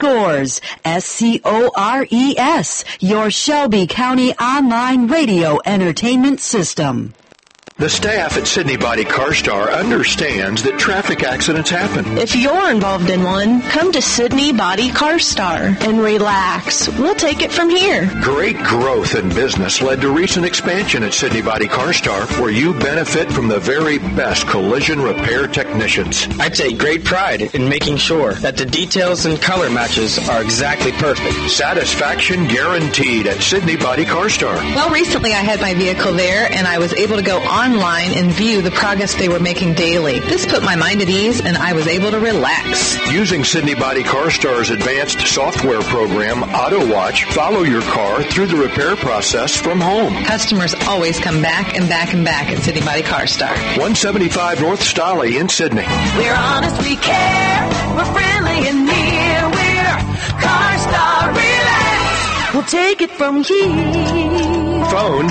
Scores, S-C-O-R-E-S, your Shelby County online radio entertainment system. The staff at Sydney Body Car Star understands that traffic accidents happen. If you're involved in one, come to Sydney Body Car Star and relax. We'll take it from here. Great growth in business led to recent expansion at Sydney Body Car Star, where you benefit from the very best collision repair technicians. I take great pride in making sure that the details and color matches are exactly perfect. Satisfaction guaranteed at Sydney Body Car Star. Well, recently I had my vehicle there, and I was able to go online and view the progress they were making daily. This put my mind at ease, and I was able to relax. Using Sydney Body Car Star's advanced software program, Auto Watch, follow your car through the repair process from home. Customers always come back and back and back at Sydney Body Car Star. 175 North Stolly in Sydney. We're honest, we care. We're friendly and near. We're Car Star. Relax. We'll take it from here. Phone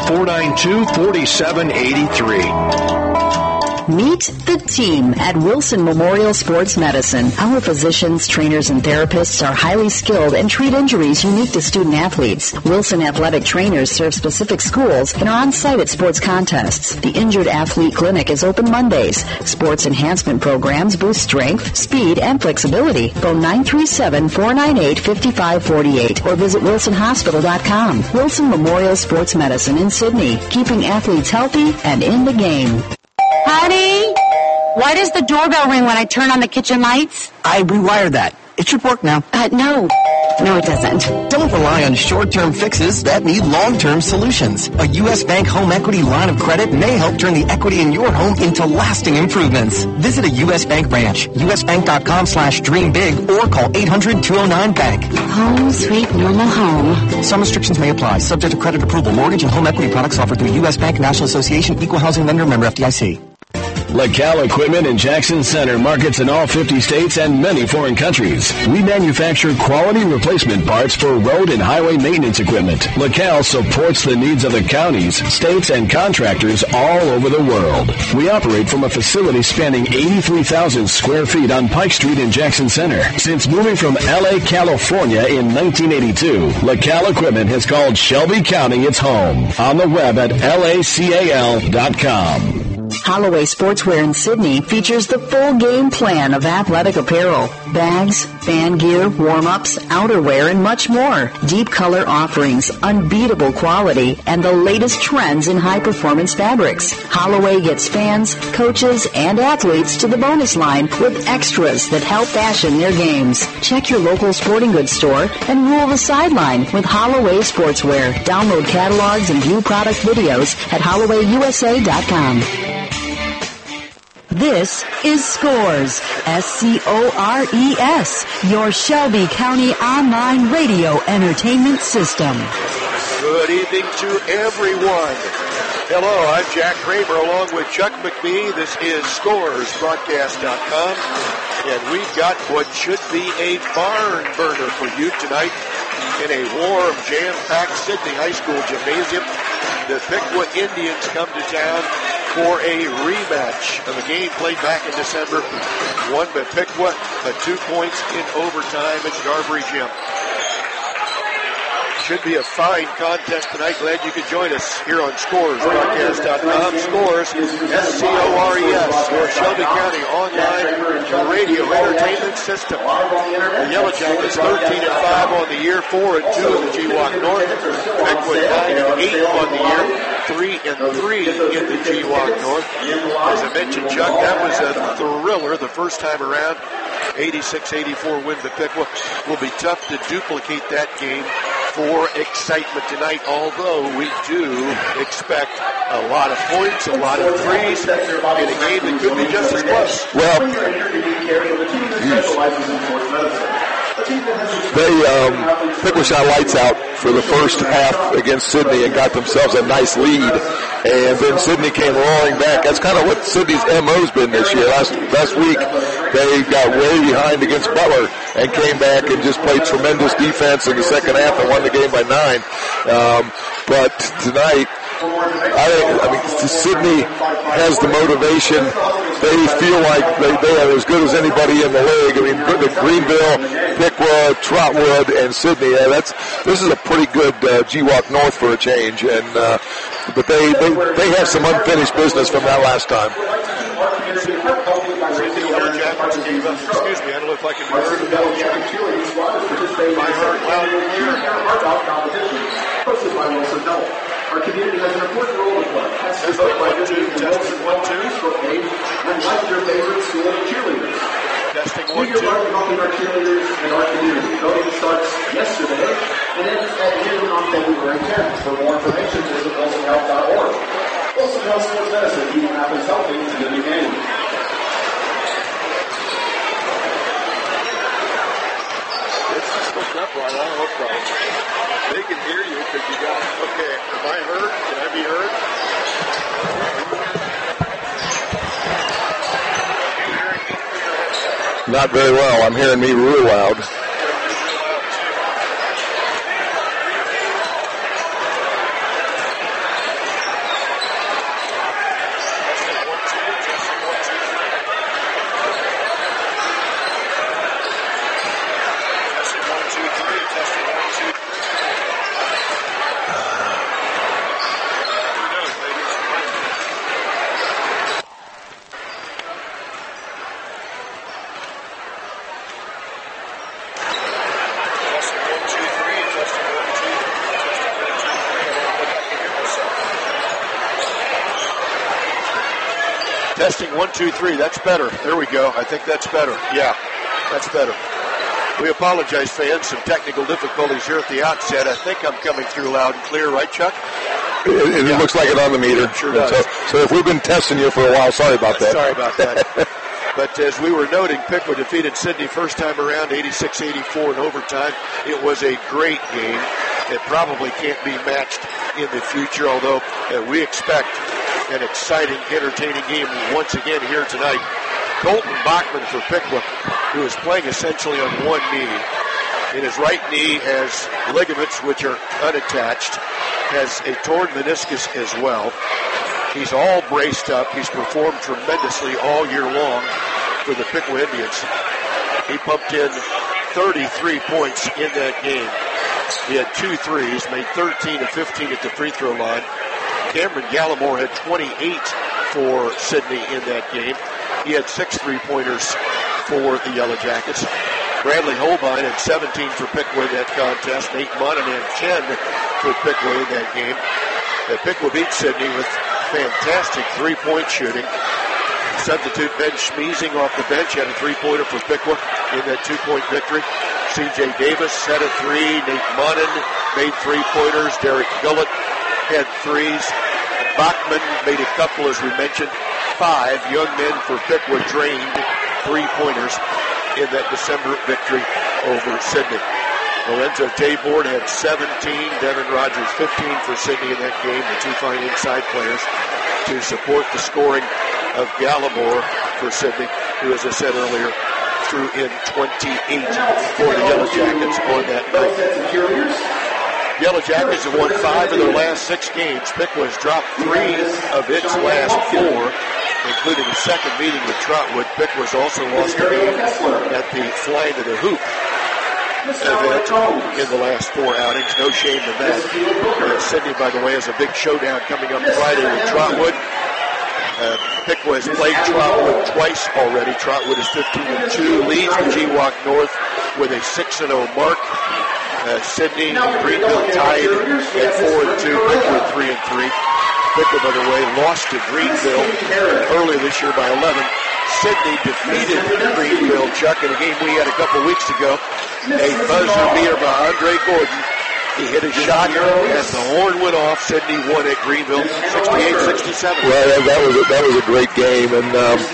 492-4783. Meet the team at Wilson Memorial Sports Medicine. Our physicians, trainers, and therapists are highly skilled and treat injuries unique to student athletes. Wilson athletic trainers serve specific schools and are on site at sports contests. The Injured Athlete Clinic is open Mondays. Sports enhancement programs boost strength, speed, and flexibility. Phone 937-498-5548 or visit wilsonhospital.com. Wilson Memorial Sports Medicine in Sydney, keeping athletes healthy and in the game. Honey, why does the doorbell ring when I turn on the kitchen lights? I rewired that. It should work now. No, it doesn't. Don't rely on short-term fixes that need long-term solutions. A U.S. Bank home equity line of credit may help turn the equity in your home into lasting improvements. Visit a U.S. Bank branch, usbank.com/dreambig, or call 800-209-BANK. Home sweet normal home. Some restrictions may apply, subject to credit approval. Mortgage and home equity products offered through U.S. Bank, National Association, Equal Housing Lender, member FDIC. LaCal Equipment in Jackson Center markets in all 50 states and many foreign countries. We manufacture quality replacement parts for road and highway maintenance equipment. LaCal supports the needs of the counties, states, and contractors all over the world. We operate from a facility spanning 83,000 square feet on Pike Street in Jackson Center. Since moving from L.A., California in 1982, LaCal Equipment has called Shelby County its home. On the web at lacal.com. Holloway Sportswear in Sydney features the full game plan of athletic apparel, bags, fan gear, warm-ups, outerwear, and much more. Deep color offerings, unbeatable quality, and the latest trends in high-performance fabrics. Holloway gets fans, coaches, and athletes to the bonus line with extras that help fashion their games. Check your local sporting goods store and rule the sideline with Holloway Sportswear. Download catalogs and view product videos at HollowayUSA.com. This is Scores, S-C-O-R-E-S, your Shelby County online radio entertainment system. Good evening to everyone. Hello, I'm Jack Kramer along with Chuck McBee. This is ScoresBroadcast.com, and we've got what should be a barn burner for you tonight in a warm, jam-packed Sydney High School gymnasium. The Piqua Indians come to town for a rematch of a game played back in December, won by Piqua, but 2 points in overtime at Garbury Gym. Should be a fine contest tonight. Glad you could join us here on ScoresBroadcast.com. Scores, S-C-O-R-E-S, your Shelby County online radio entertainment system. The Yellow Jackets 13-5 on the year, 4-2 in the GWOC North. Piqua 9-8 on the year, 3-3 in the GWOC North. As I mentioned, Chuck, that was a thriller the first time around. 86-84 win to Piqua. Will be tough to duplicate that game for excitement tonight, although we do expect a lot of points, a lot of threes in a game that could be just as close. Well, Piqua shot lights out for the first half against Sydney and got themselves a nice lead. And then Sydney came roaring back. That's kind of what Sydney's MO's been this year. Last week, they got way behind against Butler and came back and just played tremendous defense in the second half and won the game by 9. But tonight, I mean, Sidney has the motivation. They feel like they are as good as anybody in the league. I mean, Greenville, Piqua, Trotwood, and Sidney. This is a pretty good GWAC North for a change, and but they have some unfinished business from that last time. Excuse me, I don't know if I can hear it. I heard loud and clear. Hosted by Wilson Health. Our community has an important role to play. Testing 1, 2, testing 1, 2. Facebook page and like your favorite school cheerleaders. Testing 1, 2. You're helping our cheerleaders and our community. Voting starts yesterday and ends at noon on February 10th. For more information, visit WilsonHealth.org. Wilson Health Sports Medicine, keeping athletes healthy to the new game. Right, I don't know problem. They can hear you because you got, okay, am I heard? Can I be heard? Not very well. I'm hearing me real loud. Testing 1, 2, 3. That's better. There we go. I think that's better. Yeah, that's better. We apologize, fans. Some technical difficulties here at the outset. I think I'm coming through loud and clear, right, Chuck? It looks like it on the meter. It sure does. So if we've been testing you for a while, sorry about that. Sorry about that. But as we were noting, Piqua defeated Sidney first time around 86-84 in overtime. It was a great game. It probably can't be matched in the future, although we expect an exciting, entertaining game once again here tonight. Colton Bachman for Piqua, who is playing essentially on one knee. In his right knee has ligaments which are unattached, has a torn meniscus as well. He's all braced up. He's performed tremendously all year long for the Piqua Indians. He pumped in 33 points in that game. He had 2 threes, made 13 of 15 at the free throw line. Cameron Gallimore had 28 for Sidney in that game. He had 6 three-pointers for the Yellow Jackets. Bradley Holbein had 17 for Piqua in that contest. Nate Monahan had 10 for Piqua in that game. Piqua beat Sidney with fantastic three-point shooting. Substitute Ben Schmeezing off the bench had a three-pointer for Piqua in that 2-point victory. C.J. Davis had a 3. Nate Monahan made 3-pointers. Derek Gullett had 3s. Bachman made a couple, as we mentioned. 5 young men for Piqua drained 3-pointers in that December victory over Sidney. Lorenzo Tabor had 17. Devin Rogers 15 for Sidney in that game. The 2 fine inside players to support the scoring of Gallimore for Sidney, who, as I said earlier, threw in 28 for the Yellow Jackets on that night. Yellow Jackets have won 5 of their last 6 games. Piqua has dropped 3 of its last 4, including a second meeting with Trotwood. Piqua has also lost a game at the Flying to the Hoop event in the last 4 outings. No shame in that. Sidney, by the way, has a big showdown coming up Friday with Trotwood. Piqua has played Trotwood twice already. Trotwood is 15-2, leads the GWAC North with a 6-0 mark. Sidney and Greenville tied at 4-2, Piqua 3-3. Piqua, by the way, lost to Greenville earlier this year by 11. Sidney defeated Greenville, Chuck, in a game we had a couple weeks ago. A buzzer beater by Andre Gordon. He hit a shot as the horn went off. Sidney won at Greenville, 68-67. Well, that was a great game, and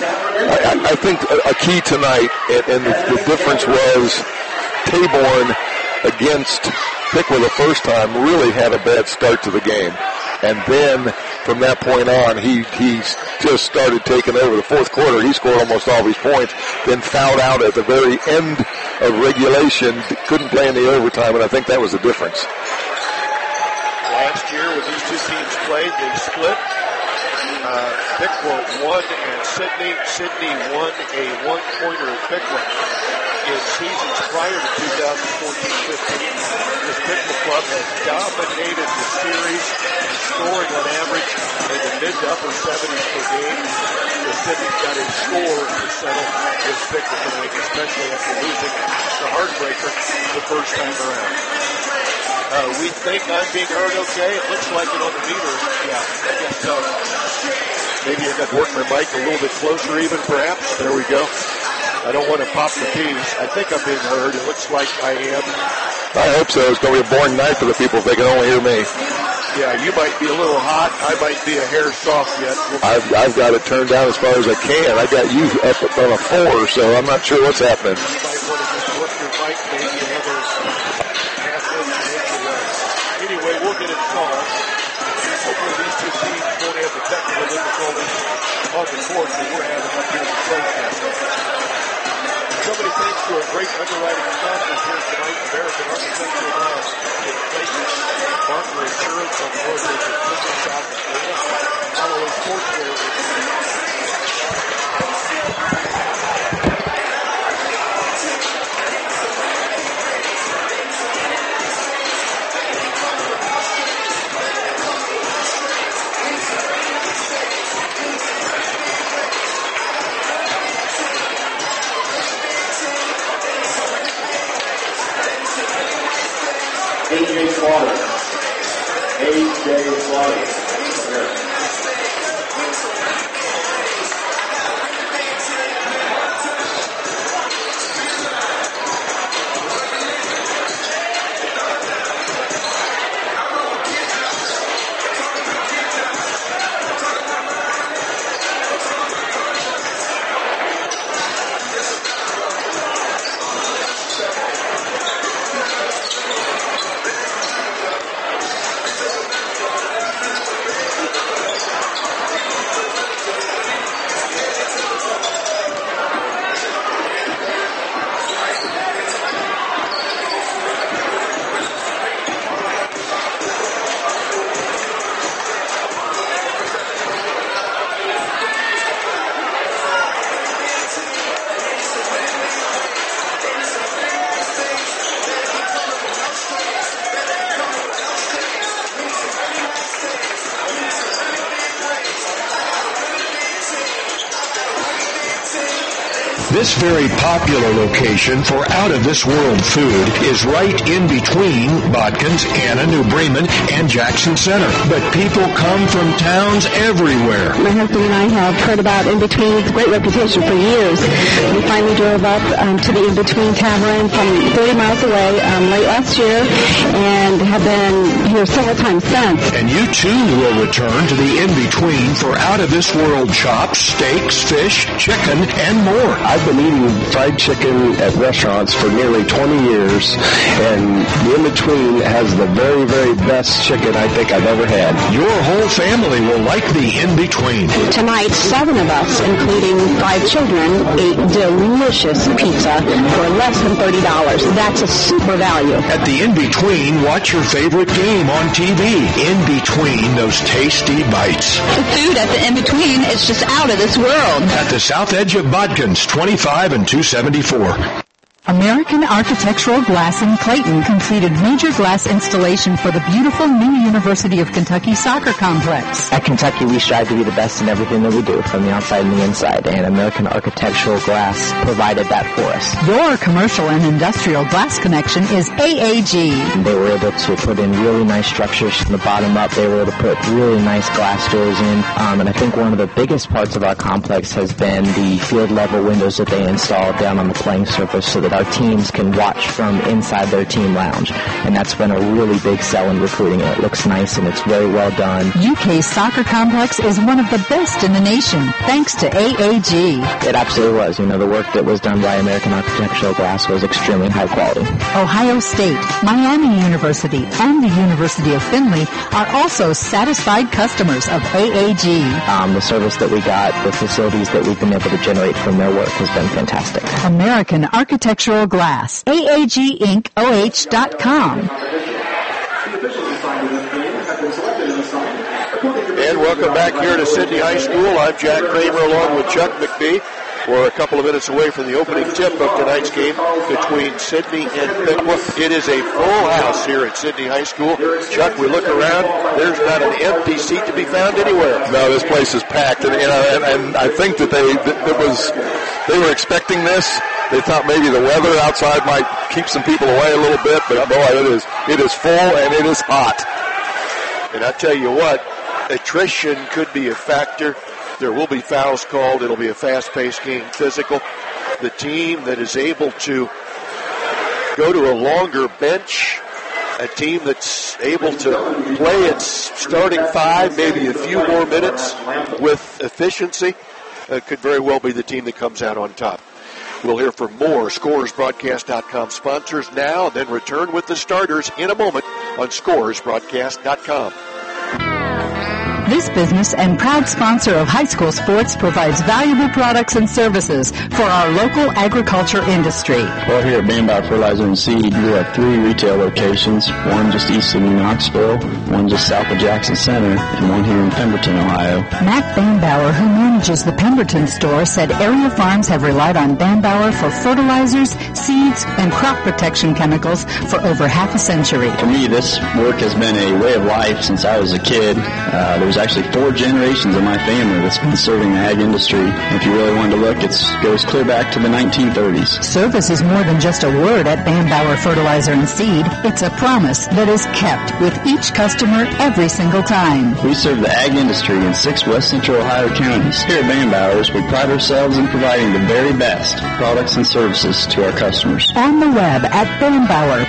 I think a key tonight, and the difference was Taborn against Piqua the first time really had a bad start to the game. And then from that point on, he just started taking over. The fourth quarter, he scored almost all of his points, then fouled out at the very end of regulation, couldn't play in the overtime, and I think that was the difference. Last year, when these two teams played. They split. Piqua won at Sydney. Sydney won a one-pointer at Piqua. In seasons prior to 2014-15, this Piqua club has dominated the series, scoring on average in the mid to upper 70s per game. The Sydney's got a score to settle this Piqua tonight, especially after losing the heartbreaker the first time around. We think I'm being heard okay. It looks like it on the meter. Yeah, I guess so. Maybe I got to work my mic a little bit closer even, perhaps. There we go. I don't want to pop the peas. I think I'm being heard. It looks like I am. I hope so. It's going to be a boring night for the people if they can only hear me. Yeah, you might be a little hot. I might be a hair soft yet. I've got it turned down as far as I can. I got you up on a 4, so I'm not sure what's happening. You might want to just work your mic maybe another half inch away. Anyway, we'll get it solved. Hopefully these two teams won't have the technical difficulties on the court that we're having up here in the broadcast. Somebody thanks to our great underwriting sponsors here tonight, American Architectural Glass in Clayton, Barker Insurance on the north edge of Clinton, South Dakota, Holloway Sportswear. A.J. Slaughter. A.J. Slaughter. This very popular location for out-of-this-world food is right in between Bodkins, Anna, New Bremen, and Jackson Center. But people come from towns everywhere. My husband and I have heard about In Between. It's a great reputation for years. We finally drove up to the In Between Tavern from 30 miles away late last year and have been here several times since. And you too will return to the In Between for out-of-this-world chops, steaks, fish, chicken, and more. I've been eating fried chicken at restaurants for nearly 20 years, and the In Between has the very, very best chicken I think I've ever had. Your whole family will like the In Between. Tonight, 7 of us, including 5 children, ate delicious pizza for less than $30. That's a super value. At the In Between, watch your favorite game on TV. In Between those tasty bites. The food at the In Between is just out of this world. At the south edge of Bodkins, 25 and 274. American Architectural Glass in Clayton completed major glass installation for the beautiful new University of Kentucky soccer complex. At Kentucky, we strive to be the best in everything that we do, from the outside and the inside, and American Architectural Glass provided that for us. Your commercial and industrial glass connection is AAG. They were able to put in really nice structures from the bottom up. They were able to put really nice glass doors in, and I think one of the biggest parts of our complex has been the field-level windows that they installed down on the playing surface so that our teams can watch from inside their team lounge. And that's been a really big sell in recruiting. It looks nice and it's very well done. UK's soccer complex is one of the best in the nation, thanks to AAG. It absolutely was. You know, the work that was done by American Architectural Glass was extremely high quality. Ohio State, Miami University, and the University of Findlay are also satisfied customers of AAG. The service that we got, the facilities that we've been able to generate from their work has been fantastic. American Architectural Glass. AAGInc.OH.com. The officials assigned to this game have been selected and assigned And welcome back here to Sidney High School. I'm Jack Kramer along with Chuck McBee. We're a couple of minutes away from the opening tip of tonight's game between Sidney and Piqua. It is a full house here at Sidney High School. Chuck, we look around, there's not an empty seat to be found anywhere. No, this place is packed, and I think that they were expecting this. They thought maybe the weather outside might keep some people away a little bit, but boy, it is full and it is hot. And I tell you what, attrition could be a factor. There will be fouls called. It'll be a fast-paced game, physical. The team that is able to go to a longer bench, a team that's able to play its starting five, maybe a few more minutes with efficiency, could very well be the team that comes out on top. We'll hear from more ScoresBroadcast.com sponsors now, then return with the starters in a moment on ScoresBroadcast.com. This business and proud sponsor of high school sports provides valuable products and services for our local agriculture industry. Well, here at Bambauer Fertilizer and Seed, we have 3 retail locations, one just east of New Knoxville, one just south of Jackson Center, and one here in Pemberton, Ohio. Matt Bambauer, who manages the Pemberton store, said area farms have relied on Bambauer for fertilizers, seeds, and crop protection chemicals for over half a century. For me, this work has been a way of life since I was a kid. There's actually 4 generations of my family that's been serving the ag industry. If you really wanted to look, it goes clear back to the 1930s. Service is more than just a word at Bambauer Fertilizer and Seed. It's a promise that is kept with each customer every single time. We serve the ag industry in 6 West Central Ohio counties. Here at Bambauer's, we pride ourselves in providing the very best products and services to our customers. On the web at Bambauer,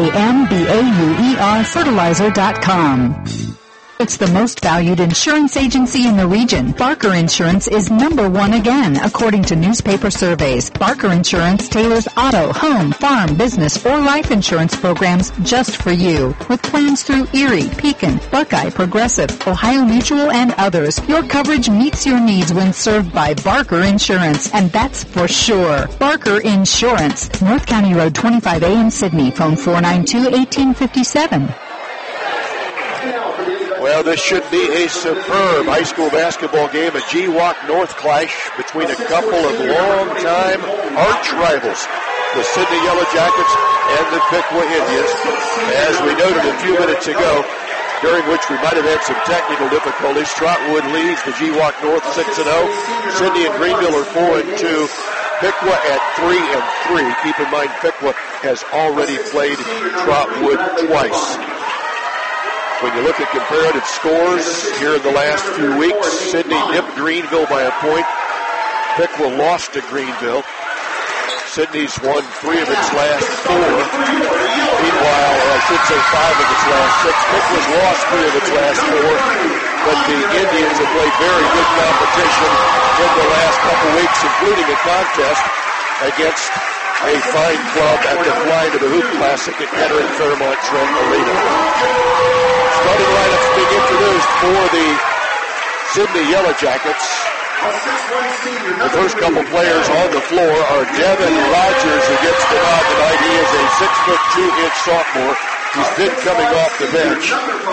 BAMBAUER fertilizer.com. It's the most valued insurance agency in the region. Barker Insurance is #1 again, according to newspaper surveys. Barker Insurance tailors auto, home, farm, business, or life insurance programs just for you. With plans through Erie, Pekin, Buckeye, Progressive, Ohio Mutual, and others, your coverage meets your needs when served by Barker Insurance, and that's for sure. Barker Insurance, North County Road 25A in Sidney. Phone 492-1857. Well, this should be a superb high school basketball game, a GWOC North clash between a couple of long-time arch rivals, the Sidney Yellow Jackets and the Piqua Indians. As we noted a few minutes ago, during which we might have had some technical difficulties, Trotwood leads the GWOC North 6-0. Sidney and Greenville are 4-2. Piqua at 3-3. Keep in mind, Piqua has already played Trotwood twice. When you look at comparative scores here in the last few weeks, Sidney nipped Greenville by a point. Piqua lost to Greenville. Sidney's won 3 of its last 4. Meanwhile, I should say 5 of its last 6. Piqua's lost 3 of its last 4. But the Indians have played very good competition in the last couple weeks, including a contest against a fine club at the Fly to the Hoop Classic at Kettering Fairmont Trent Arena. Starting lineups being introduced for the Sidney Yellow Jackets. The first couple players on the floor are Devin Rogers, who gets the nod tonight. He is a 6'2" sophomore. He's been coming off the bench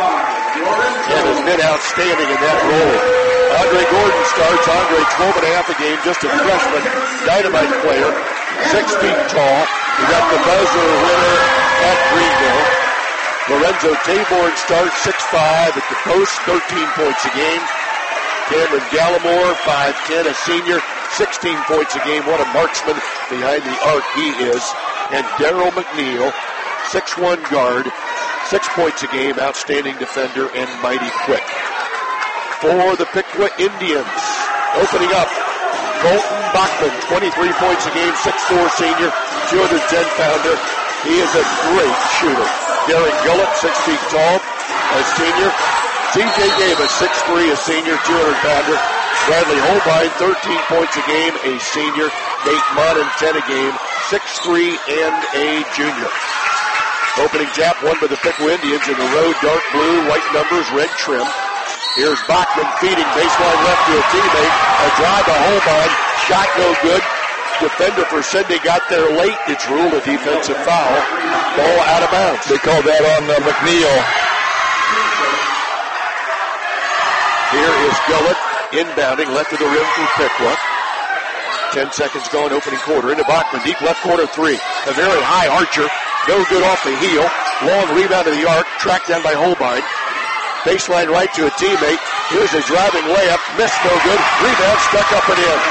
and has been outstanding in that role. Andre Gordon starts. Andre 12.5 a game, just a freshman, dynamite player, 6 feet tall. We got the buzzer winner at Greenville. Lorenzo Taborn starts 6'5" at the post, 13 points a game. Cameron Gallimore, 5'10", a senior, 16 points a game. What a marksman behind the arc he is. And Daryl McNeil, 6'1" guard, 6 points a game, outstanding defender, and mighty quick. For the Piqua Indians, opening up, Colton Bachman, 23 points a game, 6'4" senior, 210-pounder. He is a great shooter. Derek Gullett, 6 feet tall, a senior. TJ Davis, 6'3", a senior, 200-pounder. Bradley Holbein, 13 points a game, a senior. Nate Monin, 10 a game, 6'3", and a junior. Opening tap won by the Piqua Indians in the road, dark blue, white numbers, red trim. Here's Bachman feeding baseline left to a teammate. A drive by Holbein, shot no good. Defender for Sidney got there late. It's ruled a defensive foul. Ball out of bounds. They called that on McNeil. Here is Gullett inbounding, left of the rim from Piqua. 10 seconds gone, opening quarter. Into Bachman, deep left corner three. A very high archer. No good off the heel. Long rebound to the arc, tracked down by Holbein. Baseline right to a teammate. Here's a driving layup. Missed, no good. Rebound stuck up and in.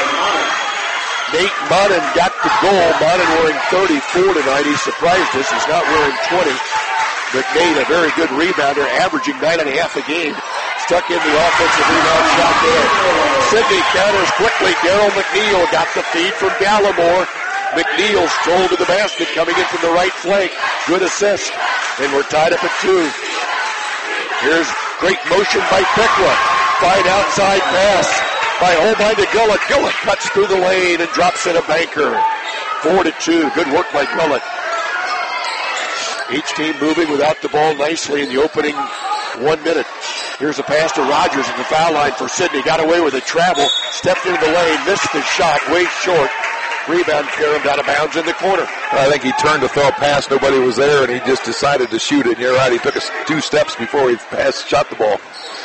Nate Monin got the goal. Monin wearing 34 tonight. He surprised us. He's not wearing 20. But Nate, a very good rebounder, averaging 9.5 a game. Stuck in the offensive rebound shot there. Sidney counters quickly. Daryl McNeil got the feed from Gallimore. McNeil strolled to the basket, coming in from the right flank. Good assist. And we're tied up at 2. Here's great motion by Piqua. Fine outside pass by Holbein to Gullett. Gullett cuts through the lane and drops in a banker. 4-2. Good work by Gullett. Each team moving without the ball nicely in the opening 1 minute. Here's a pass to Rogers at the foul line for Sidney. Got away with a travel. Stepped into the lane. Missed the shot. Way short. Rebound caromed out of bounds in the corner. I think he turned to throw a pass. Nobody was there, and he just decided to shoot it. And you're right. He took 2 steps before he shot the ball.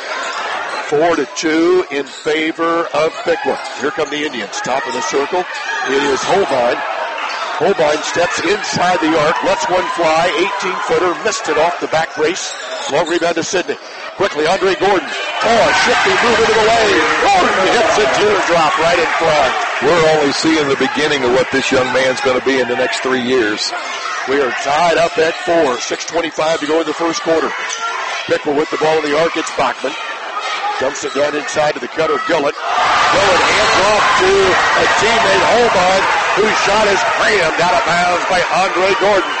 4-2 in favor of Piqua. Here come the Indians. Top of the circle. It is Holbein. Holbein steps inside the arc, lets one fly, 18-footer, missed it off the back brace. Long rebound to Sidney. Quickly, Andre Gordon. Oh, a shifty move into the lane. Gordon hits a teardrop right in front. We're only seeing the beginning of what this young man's going to be in the next 3 years. We are tied up at 4. 6:25 to go in the first quarter. Piqua with the ball in the arc. It's Bachman. Dumps it down inside to the cutter, Gullett. Gullett hands off to a teammate, Holbein, whose shot is crammed out of bounds by Andre Gordon.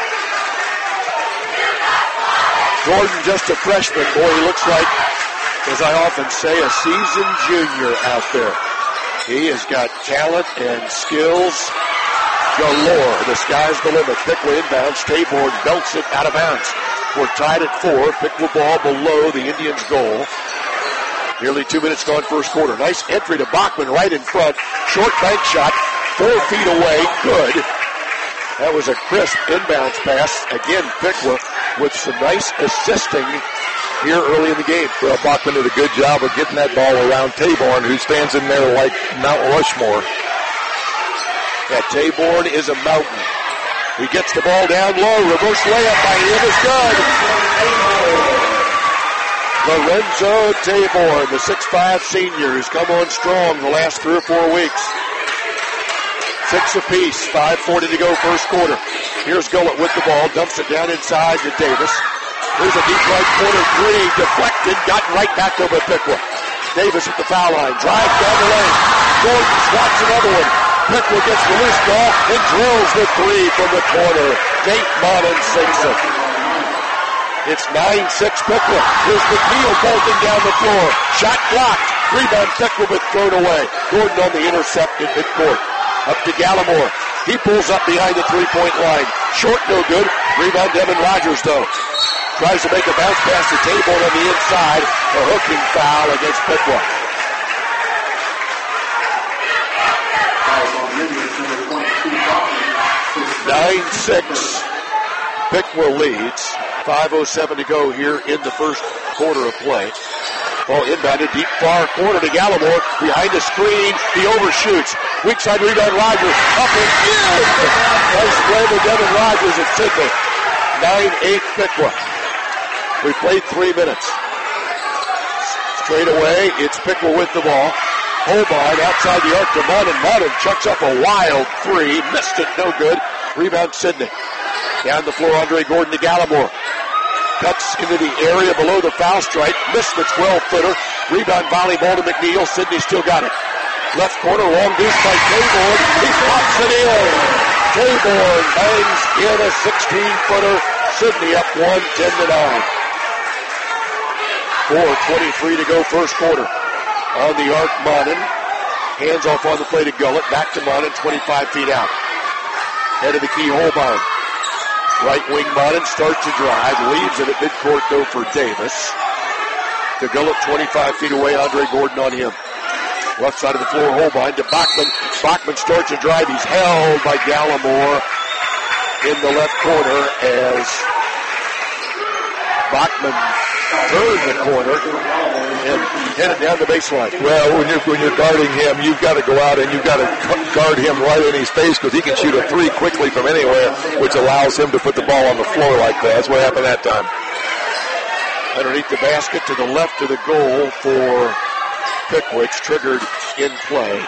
Gordon, just a freshman. Boy, he looks like, as I often say, a seasoned junior out there. He has got talent and skills galore. The sky's the limit. Piqua inbounds. Taborn belts it out of bounds. We're tied at 4. Piqua ball below the Indians' goal. Nearly 2 minutes gone first quarter. Nice entry to Bachman right in front. Short bank shot. 4 feet away. Good. That was a crisp inbounds pass. Again, Piqua with some nice assisting here early in the game. Well, Bachman did a good job of getting that ball around Taborn, who stands in there like Mount Rushmore. Yeah, Taborn is a mountain. He gets the ball down low. Reverse layup by him is good. Lorenzo Taborn, the 6'5 senior, who's come on strong the last 3 or 4 weeks. 6 apiece, 5:40 to go first quarter. Here's Gullett with the ball, dumps it down inside to Davis. Here's a deep right corner 3, deflected, got right back over Piqua. Davis at the foul line, drives down the lane. Gordon swats another one. Piqua gets the loose ball and drills the 3 from the corner. Nate Monin sinks it. It's 9-6 Piqua. Here's McNeil bolting down the floor. Shot blocked. Rebound Piqua but thrown away. Gordon on the intercept in midcourt. Up to Gallimore. He pulls up behind the 3-point line. Short, no good. Rebound Devin Rogers though. Tries to make a bounce pass to Taborn on the inside. A hooking foul against Piqua. 9-6. Piqua leads. 5:07 to go here in the first quarter of play. Ball inbounded deep far corner to Gallimore. Behind the screen, he overshoots. Weak side rebound Rogers. Up and in. Nice play with Devin Rogers at Sidney. 9-8 Piqua. We played 3 minutes. Straight away, it's Piqua with the ball. Holbein outside the arc to Monin. Monin chucks up a wild 3. Missed it, no good. Rebound Sidney. Down the floor, Andre Gordon to Gallimore. Cuts into the area below the foul stripe. Missed the 12-footer. Rebound volleyball to McNeil. Sidney still got it. Left corner, long deuce by Taborn. He pops it in. Taborn bangs in a 16-footer. Sidney up 1, 10-9. 4:23 to go first quarter. On the arc, Monin. Hands off on the play to Gullett. Back to Monin, 25 feet out. Head of the key, Holbein. Right wing Monin starts to drive. Leaves it at midcourt though for Davis. To Gullett, 25 feet away. Andre Gordon on him. Left side of the floor, Holbein to Bachman. Bachman starts to drive. He's held by Gallimore in the left corner as Bachman turn the corner and headed down the baseline. Well, when you're guarding him, you've got to go out and you've got to guard him right in his face because he can shoot a three quickly from anywhere, which allows him to put the ball on the floor like that. That's what happened that time. Underneath the basket to the left of the goal for Pickwicks, triggered in play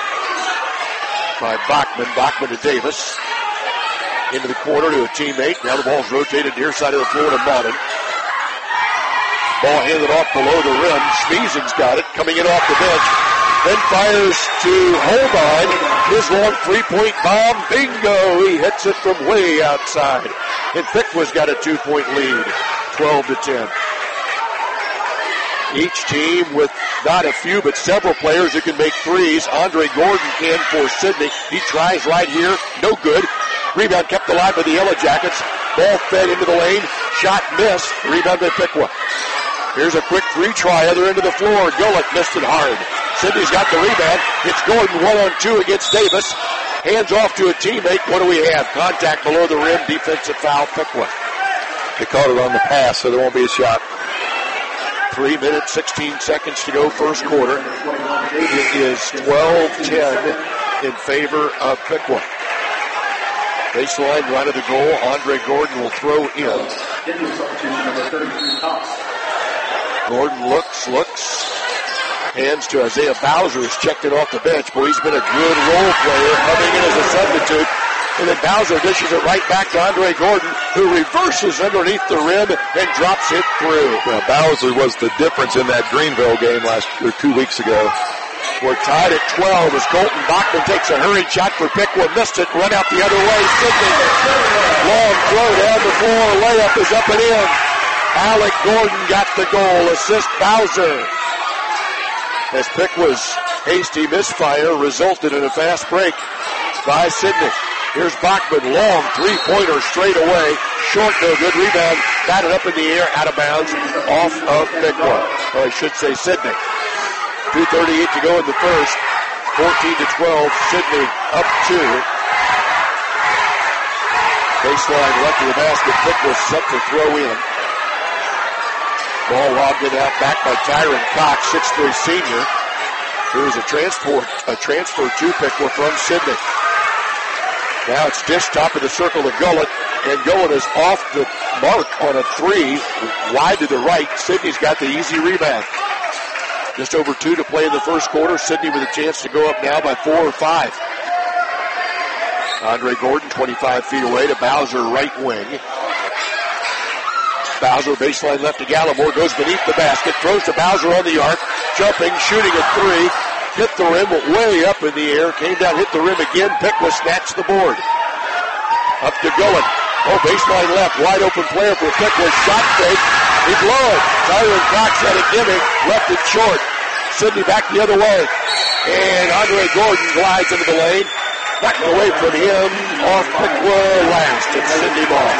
by Bachman. Bachman to Davis. Into the corner to a teammate. Now the ball's rotated near side of the floor to Modern. Ball handed off below the rim. Schmiesen's got it, coming in off the bench. Then fires to Holbein. His long three-point bomb. Bingo! He hits it from way outside. And Pickwa's got a 2-point lead, 12-10. Each team with not a few but several players who can make threes. Andre Gordon can for Sidney. He tries right here. No good. Rebound kept alive by the Yellow Jackets. Ball fed into the lane. Shot missed. Rebound by Pickwa. Here's a quick three try. Other end of the floor. Gulick missed it hard. Sidney's got the rebound. It's Gordon 1-on-2 against Davis. Hands off to a teammate. What do we have? Contact below the rim. Defensive foul. Pickwa. They called it on the pass, so there won't be a shot. 3 minutes, 16 seconds to go, first quarter. It is 12-10 in favor of Pickwa. Baseline right of the goal. Andre Gordon will throw in. Gordon looks. Hands to Isaiah Bowser, who's checked it off the bench. Boy, he's been a good role player, coming in as a substitute. And then Bowser dishes it right back to Andre Gordon, who reverses underneath the rim and drops it through. Well, Bowser was the difference in that Greenville game 2 weeks ago. We're tied at 12 as Colton Bachman takes a hurried shot for Pickwa. Missed it. Run out the other way. Sidney. Long throw down the floor. Layup is up and in. Alec Gordon got the goal. Assist Bowser. As Pickwa's hasty misfire resulted in a fast break by Sidney. Here's Bachman. Long three-pointer straight away. Short, no good. Rebound. Batted up in the air. Out of bounds. Off of Pickwa. Or I should say Sidney. 2:38 to go in the first. 14-12. Sidney up 2. Baseline left of the basket. Pickwa set to throw in. Ball lobbed it out back by Tyron Cox, 6'3" senior. There's a transfer to Pickwa from Sidney. Now it's dish top of the circle to Gullett, and Gullett is off the mark on a three, wide to the right. Sidney's got the easy rebound. Just over 2 to play in the first quarter. Sidney with a chance to go up now by 4 or 5. Andre Gordon 25 feet away to Bowser, right wing. Bowser baseline left to Gallimore, goes beneath the basket, throws to Bowser on the arc, jumping, shooting a three, hit the rim way up in the air, came down, hit the rim again. Pickwa snatched the board. Up to Gullett. Oh, baseline left, wide open player for Pickwa, shot fake. He blew it. Tyron Cox had a gimme, left it short. Sidney back the other way. And Andre Gordon glides into the lane. Back away from him, off Pickwa last. It's Sidney ball.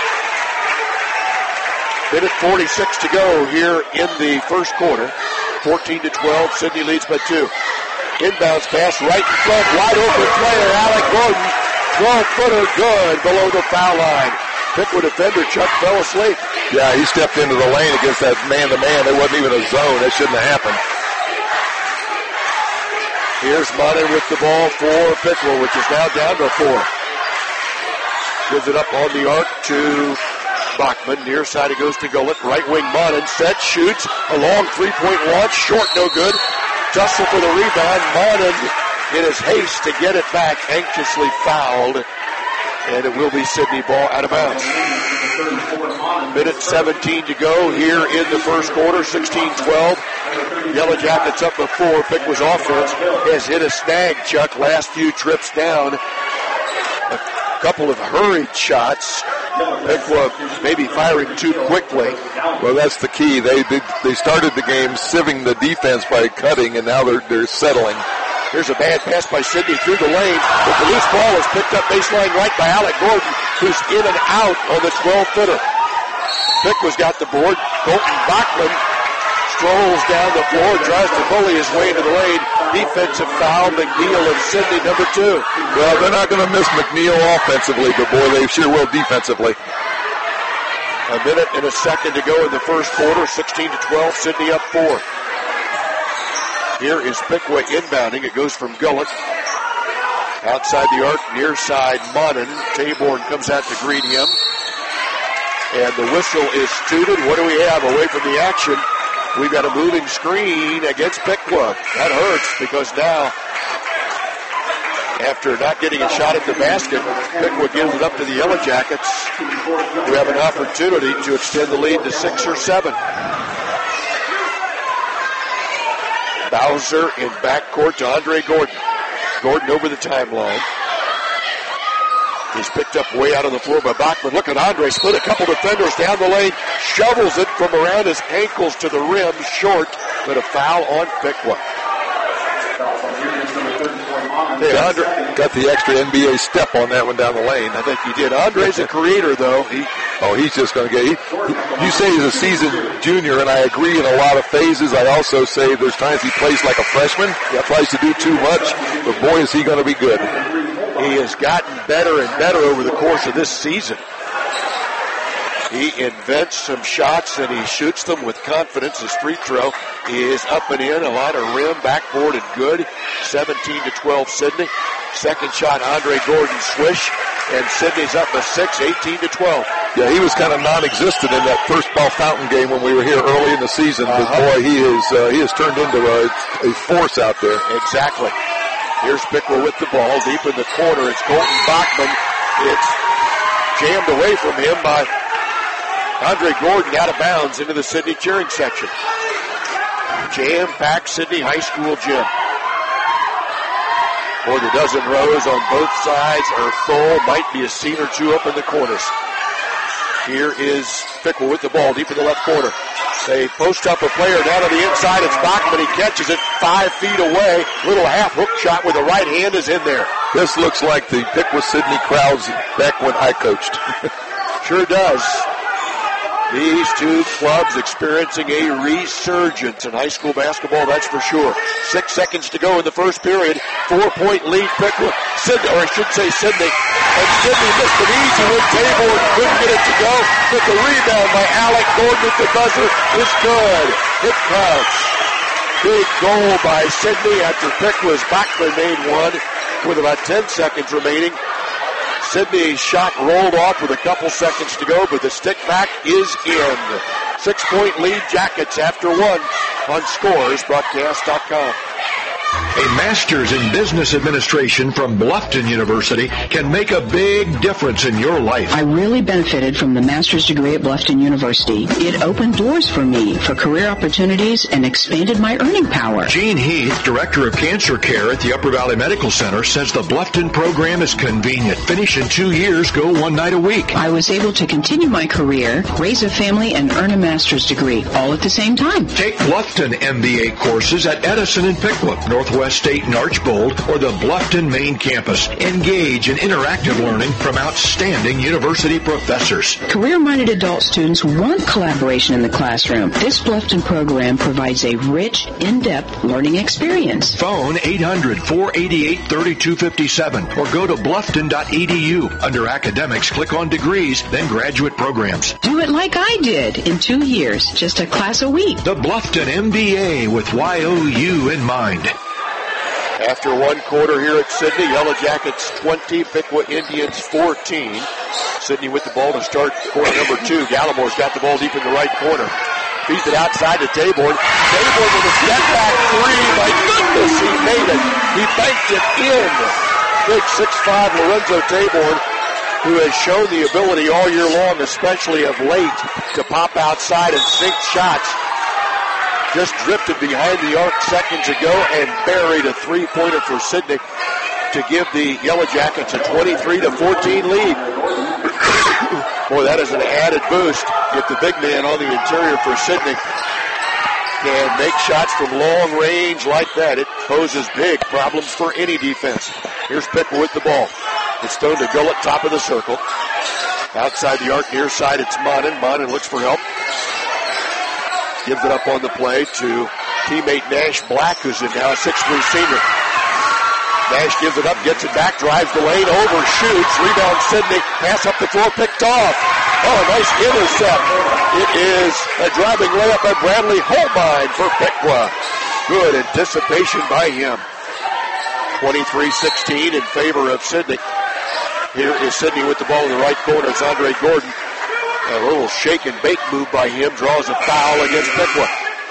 Minute 46 to go here in the first quarter. 14-12, Sidney leads by 2. Inbounds pass right in front, wide open player, Alec Gordon. 12-footer good below the foul line. Pickwa defender Chuck fell asleep. Yeah, he stepped into the lane against that man-to-man. There wasn't even a zone. That shouldn't have happened. Here's Modern with the ball for Pickwa, which is now down to 4. Gives it up on the arc to Bachman. Near side it goes to Gullett. Right wing Modern set, shoots. A long three-point launch. Short, no good. Tussle for the rebound. Modern in his haste to get it back. Anxiously fouled. And it will be Sidney ball out of bounds. Minute 17 to go here in the first quarter. 16-12. Yellow Jackets up by 4. Pickwa's offense has hit a snag, Chuck. Last few trips down. A couple of hurried shots. Pickwa maybe firing too quickly. Well, that's the key. They started the game sieving the defense by cutting, and now they're settling. Here's a bad pass by Sidney through the lane, but the loose ball is picked up baseline right by Alec Gordon, who's in and out on the 12-footer. Pickwa's got the board. Colton Bachman strolls down the floor, tries to bully his way into the lane. Defensive foul, McNeil and Sidney, number 2. Well, they're not going to miss McNeil offensively, but boy, they sure will defensively. A minute and a second to go in the first quarter. 16-12, Sidney up 4. Here is Piqua inbounding. It goes from Gullett. Outside the arc, near side, Monin. Taborn comes out to greet him. And the whistle is tooted. What do we have away from the action? We've got a moving screen against Piqua. That hurts because now, after not getting a shot at the basket, Piqua gives it up to the Yellow Jackets, who have an opportunity to extend the lead to 6 or 7. Bowser in backcourt to Andre Gordon. Gordon over the timeline. He's picked up way out on the floor by Bachman. Look at Andre, split a couple defenders down the lane, shovels it from around his ankles to the rim, short, but a foul on Piqua. Hey, Andre got the extra NBA step on that one down the lane. I think he did. Andre's a creator, though. He's just going to get. You say he's a seasoned junior, and I agree in a lot of phases. I also say there's times he plays like a freshman. He tries to do too much, but boy, is he going to be good. He has gotten better and better over the course of this season. He invents some shots and he shoots them with confidence. His free throw is up and in, a lot of rim, backboard, and good. 17-12 Sidney. Second shot, Andre Gordon swish, and Sidney's up a 6, 18-12. Yeah, he was kind of non-existent in that first ball fountain game when we were here early in the season. But boy, he has turned into a force out there. Exactly. Here's Piqua with the ball deep in the corner. It's Colton Bachman. It's jammed away from him by Andre Gordon, out of bounds into the Sidney cheering section. Jam-packed Sidney High School gym. More than a dozen rows on both sides are full. Might be a seat or two up in the corners. Here is Piqua with the ball deep in the left corner. They post up a player down on the inside. It's Bachman. He catches it 5 feet away. Little half hook shot with the right hand is in there. This looks like the Piqua Sidney crowds back when I coached. Sure does. These two clubs experiencing a resurgence in high school basketball, that's for sure. 6 seconds to go in the first period. 4-point lead, Piqua. Sidney. And Sidney missed an easy one. Taborn couldn't get it to go. But the rebound by Alec Gordon at the buzzer is good. It counts. Big goal by Sidney after Piqua's Bachman made one with about 10 seconds remaining. Sidney's shot rolled off with a couple seconds to go, but the stick back is in. 6-point lead, Jackets after 1 on ScoresBroadcast.com. A master's in business administration from Bluffton University can make a big difference in your life. I really benefited from the master's degree at Bluffton University. It opened doors for me for career opportunities and expanded my earning power. Gene Heath, Director of Cancer Care at the Upper Valley Medical Center, says the Bluffton program is convenient. Finish in 2 years, go 1 night a week. I was able to continue my career, raise a family, and earn a master's degree, all at the same time. Take Bluffton MBA courses at Edison and Piqua, Northwest State and Archbold, or the Bluffton main campus. Engage in interactive learning from outstanding university professors. Career-minded adult students want collaboration in the classroom. This Bluffton program provides a rich, in-depth learning experience. Phone 800-488-3257 or go to bluffton.edu. Under academics, click on degrees, then graduate programs. Do it like I did in 2 years, just a class a week. The Bluffton MBA with YOU in mind. After 1 quarter here at Sidney, Yellow Jackets 20, Piqua Indians 14. Sidney with the ball to start quarter number 2. Gallimore's got the ball deep in the right corner. Feeds it outside to Taborn. Taborn with a step back 3. My goodness, he made it. He banked it in. Big 6'5" Lorenzo Taborn, who has shown the ability all year long, especially of late, to pop outside and sink shots. Just drifted behind the arc seconds ago and buried a three-pointer for Sidney to give the Yellow Jackets a 23-14 lead. Boy, that is an added boost if the big man on the interior for Sidney can make shots from long range like that. It poses big problems for any defense. Here's Piqua with the ball. It's thrown to Gullett, top of the circle. Outside the arc, near side, it's Monin. Monin looks for help. Gives it up on the play to teammate Nash Black, who's in now a 6'3" senior. Nash gives it up, gets it back, drives the lane, overshoots, rebound Sidney, pass up the floor, picked off. Oh, a nice intercept. It is a driving layup by Bradley Holbein for Piqua. Good anticipation by him. 23-16 in favor of Sidney. Here is Sidney with the ball in the right corner. It's Andre Gordon. A little shake and bake move by him. Draws a foul against Piqua.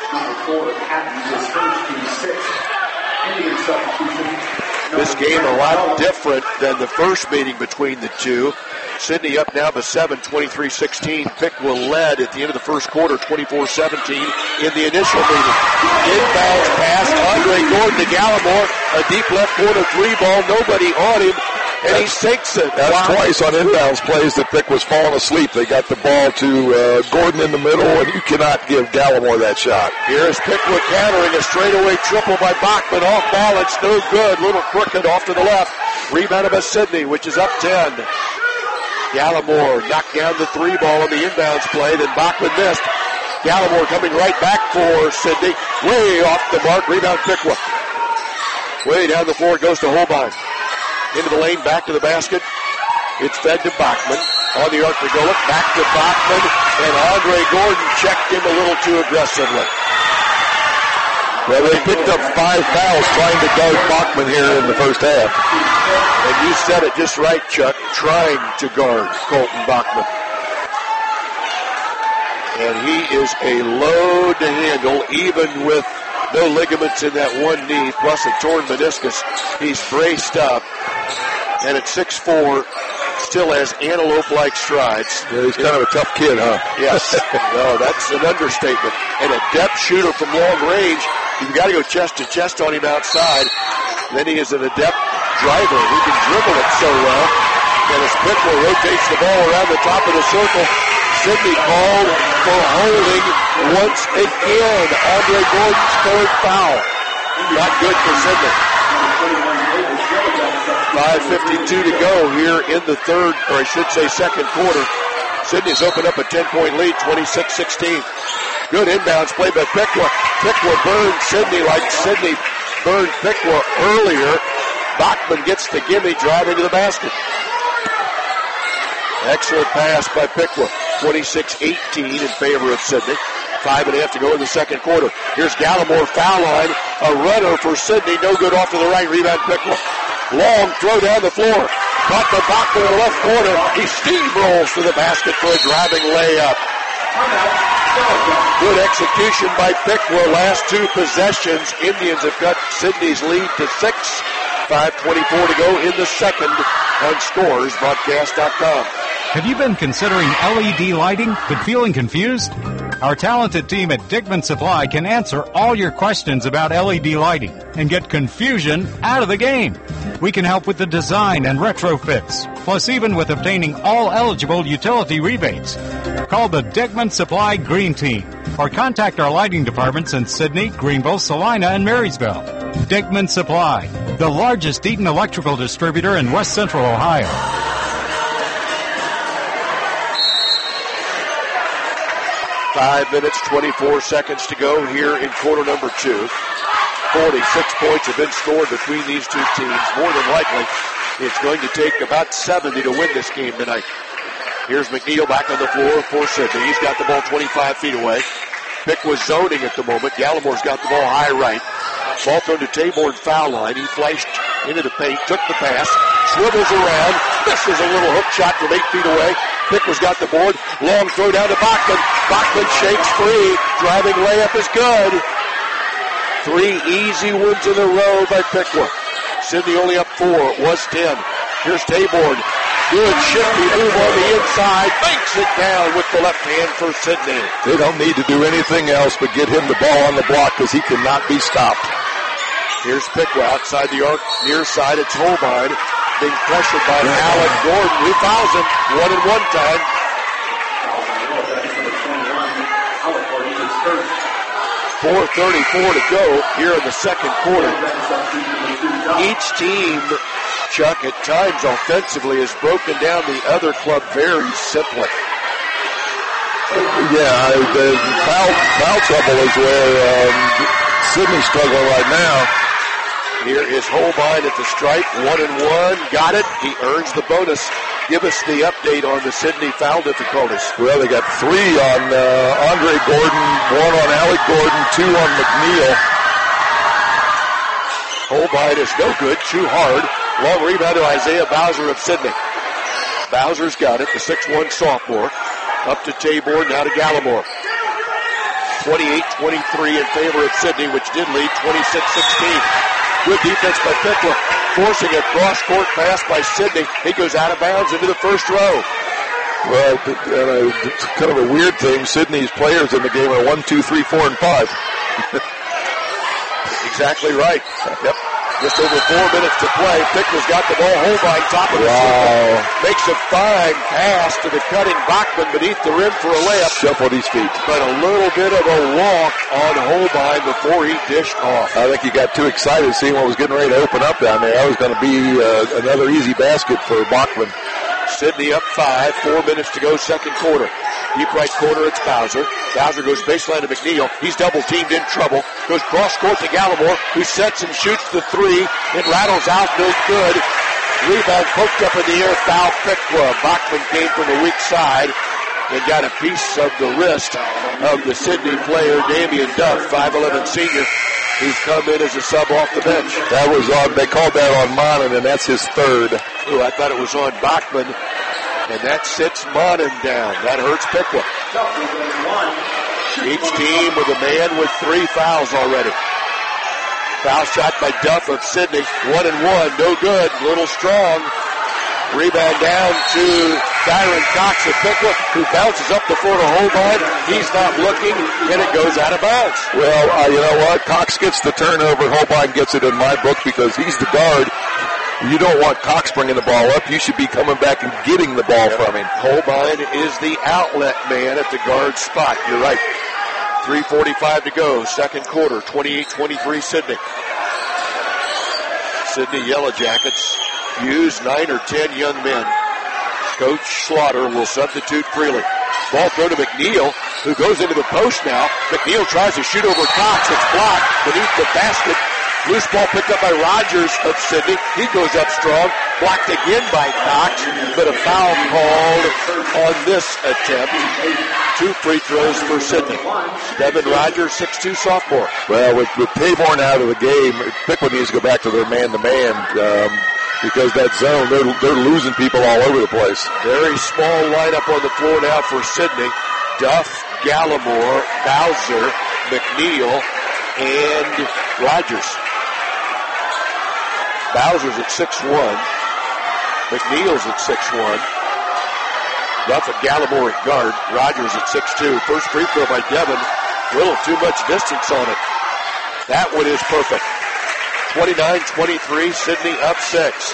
This game a lot different than the first meeting between the two. Sidney up now by 7, 23-16. Piqua led at the end of the first quarter, 24-17 in the initial meeting. Inbounds pass, Andre Gordon to Gallimore. A deep left corner three ball, nobody on him, and he sinks it. That's twice on inbounds plays that Piqua's fallen asleep. They got the ball to Gordon in the middle, and you cannot give Gallimore that shot. Here is Piqua countering a straightaway triple by Bachman. Off ball, it's no good. Little crooked off to the left. Rebounded by Sidney, which is up 10. Gallimore knocked down the three ball on the inbounds play, then Bachman missed. Gallimore coming right back for Sidney. Way off the mark, rebound Piqua. Way down the floor, it goes to Holbein. Into the lane, back to the basket. It's fed to Bachman. On the arc to Golick, back to Bachman, and Andre Gordon checked him a little too aggressively. Well, they picked up 5 fouls trying to guard Bachman here in the first half. And you said it just right, Chuck, trying to guard Colton Bachman. And he is a load to handle, even with no ligaments in that one knee, plus a torn meniscus. He's braced up. And at 6'4", still has antelope-like strides. Yeah, he's kind of a tough kid, huh? Yes. No, that's an understatement. And a depth shooter from long range. You've got to go chest to chest on him outside. Then he is an adept driver. He can dribble it so well. And as Piqua rotates the ball around the top of the circle, Sidney called for holding once again. Andre Gordon's third foul. Not good for Sidney. 5:52 to go here in the third, or I should say second quarter. Sidney's opened up a 10-point lead, 26-16. Good inbounds play by Piqua. Piqua burned Sidney like Sidney burned Piqua earlier. Bachman gets the gimme, driving to the basket. Excellent pass by Piqua. 26-18 in favor of Sidney. 5.5 to go in the second quarter. Here's Gallimore, foul line. A runner for Sidney. No good off to the right. Rebound Piqua. Long throw down the floor. Caught by Bachman in the left corner. He steamrolls to the basket for a driving layup. Good execution by Piqua. Last two possessions. Indians have cut Sidney's lead to 6. 5:24 to go in the second on ScoresBroadcast.com. Have you been considering LED lighting but feeling confused? Our talented team at Dickman Supply can answer all your questions about LED lighting and get confusion out of the game. We can help with the design and retrofits, plus even with obtaining all eligible utility rebates. Call the Dickman Supply Green Team or contact our lighting departments in Sidney, Greenville, Salina, and Marysville. Dickman Supply, the largest Eaton electrical distributor in West Central Ohio. 5 minutes, 24 seconds to go here in quarter number 2. 46 points have been scored between these two teams. More than likely, it's going to take about 70 to win this game tonight. Here's McNeil back on the floor for Sidney. He's got the ball 25 feet away. Piqua zoning at the moment. Gallimore's got the ball high right. Ball thrown to Taborn foul line. He flashed into the paint, took the pass, swivels around, misses a little hook shot from 8 feet away. Piqua's got the board. Long throw down to Bachman. Bachman shakes free. Driving layup is good. 3 easy ones in a row by Piqua. Sidney only up 4. It was 10. Here's Taborn. Good shifty move on the inside. Banks it down with the left hand for Sidney. They don't need to do anything else but get him the ball on the block because he cannot be stopped. Here's Piqua outside the arc. Near side, it's Holbein. Being pressured by Alec Gordon, who fouls him 1-and-1 time. 4:34 to go here in the second quarter. Each team, Chuck, at times offensively has broken down the other club very simply. Yeah, the foul trouble is where Sidney's struggling right now. Here is Holbein at the stripe, 1-and-1. Got it. He earns the bonus. give us the update on the Sidney foul difficulties. Well, they got 3 on Andre Gordon, 1 on Alec Gordon, 2 on McNeil. Holbein is no good, too hard. Long rebound to Isaiah Bowser of Sidney. Bowser's got it, the 6'1 sophomore. Up to Tabor, now to Gallimore. 28-23 in favor of Sidney, which did lead 26-16. Good defense by Pickler, forcing a cross-court pass by Sidney. He goes out of bounds into the first row. Well, it's kind of a weird thing. Sidney's players in the game are 1, 2, 3, 4, and 5. Exactly right. Yep. Just over 4 minutes to play. Pickler's got the ball. Holbein, top of the circle. Makes a fine pass to the cutting Bachman beneath the rim for a layup. Shuffled his feet. But a little bit of a walk on Holbein before he dished off. I think he got too excited seeing what was getting ready to open up down there. That was going to be another easy basket for Bachman. Sidney up 5, 4 minutes to go, second quarter. Deep right corner, it's Bowser. Bowser goes baseline to McNeil. He's double-teamed, in trouble. Goes cross-court to Gallimore, who sets and shoots the 3. It rattles out, no good. Rebound poked up in the air, foul Pickler. Bachman came from the weak side and got a piece of the wrist of the Sidney player, Damian Duff, 5'11 senior. He's come in as a sub off the bench. That was on, they called that on Monin, and that's his 3rd. Ooh, I thought it was on Bachman. And that sits Monin down. That hurts Pickler. Each team with a man with 3 fouls already. Foul shot by Duff of Sidney. 1 and 1. No good. Little strong. Rebound down to Tyron Cox of Pickler, who bounces up the floor to Holbein. He's not looking, and it goes out of bounds. Well, you know what? Cox gets the turnover. Holbein gets it in my book because he's the guard. You don't want Cox bringing the ball up. You should be coming back and getting the ball from him. Holbein is the outlet man at the guard spot. You're right. 3:45 to go, second quarter, 28-23 Sidney. Sidney Yellow Jackets use 9 or 10 young men. Coach Slaughter will substitute freely. Ball thrown to McNeil, who goes into the post now. McNeil tries to shoot over Cox. It's blocked beneath the basket. Loose ball picked up by Rogers of Sidney. He goes up strong. Blocked again by Cox, but a foul called on this attempt. 2 free throws for Sidney. Devin Rogers, 6'2 sophomore. Well, with Taborn out of the game, Pickler needs to go back to their man-to-man because that zone, they're losing people all over the place. Very small lineup on the floor now for Sidney. Duff, Gallimore, Bowser, McNeil, and Rogers. Bowser's at 6'1". McNeil's at 6'1". Duff and Gallimore at guard. Rogers at 6'2". First free throw by Devin. A little too much distance on it. That one is perfect. 29-23, Sidney up 6.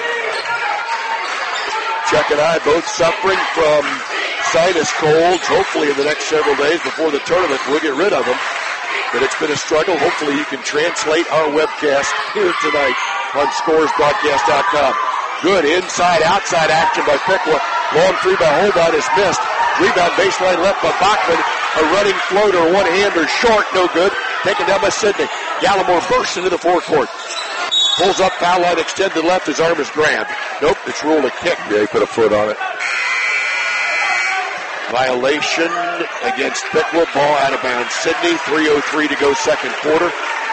Chuck and I both suffering from sinus colds. Hopefully in the next several days before the tournament we'll get rid of them. But it's been a struggle. Hopefully you can translate our webcast here tonight on scoresbroadcast.com. Good inside-outside action by Pickler. Long 3 by Holbein is missed. Rebound baseline left by Bachman. A running floater, one-hander short, no good. Taken down by Sidney. Gallimore bursts into the forecourt. Pulls up, foul line extended left. His arm is grabbed. Nope, it's ruled a kick. Yeah, he put a foot on it. Violation against Pickler. Ball out of bounds. Sidney, 3:03 to go second quarter.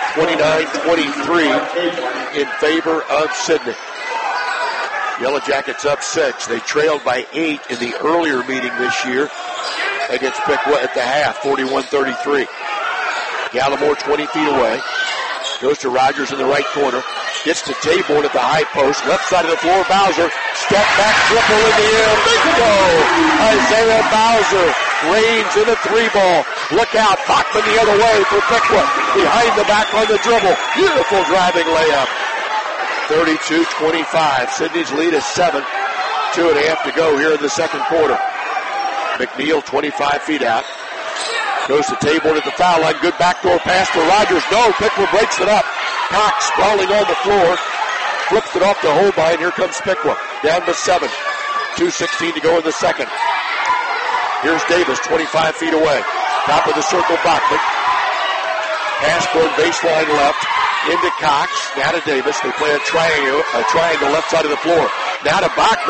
29-23 in favor of Sidney. Yellow Jackets up 6. They trailed by 8 in the earlier meeting this year against Pickler at the half, 41-33. Gallimore 20 feet away. Goes to Rogers in the right corner. Gets to Taborn at the high post. Left side of the floor, Bowser. Step back, triple in the air. Bingo! Isaiah Bowser reigns in a 3-ball. Look out, Bachman the other way for Pickler. Behind the back on the dribble. Beautiful driving layup. 32-25. Sidney's lead is 7. 2.5 to go here in the second quarter. McNeil 25 feet out. Goes to Taborn at the foul line. Good backdoor pass for Rogers. No, Pickler breaks it up. Cox sprawling on the floor. Flips it off to Holbein. Here comes Pickler. Down to 7. 2:16 to go in the second. Here's Davis, 25 feet away. Top of the circle, Bachman. Pass toward baseline left. Into Cox. Now to Davis. They play a triangle left side of the floor. Now to Bachman.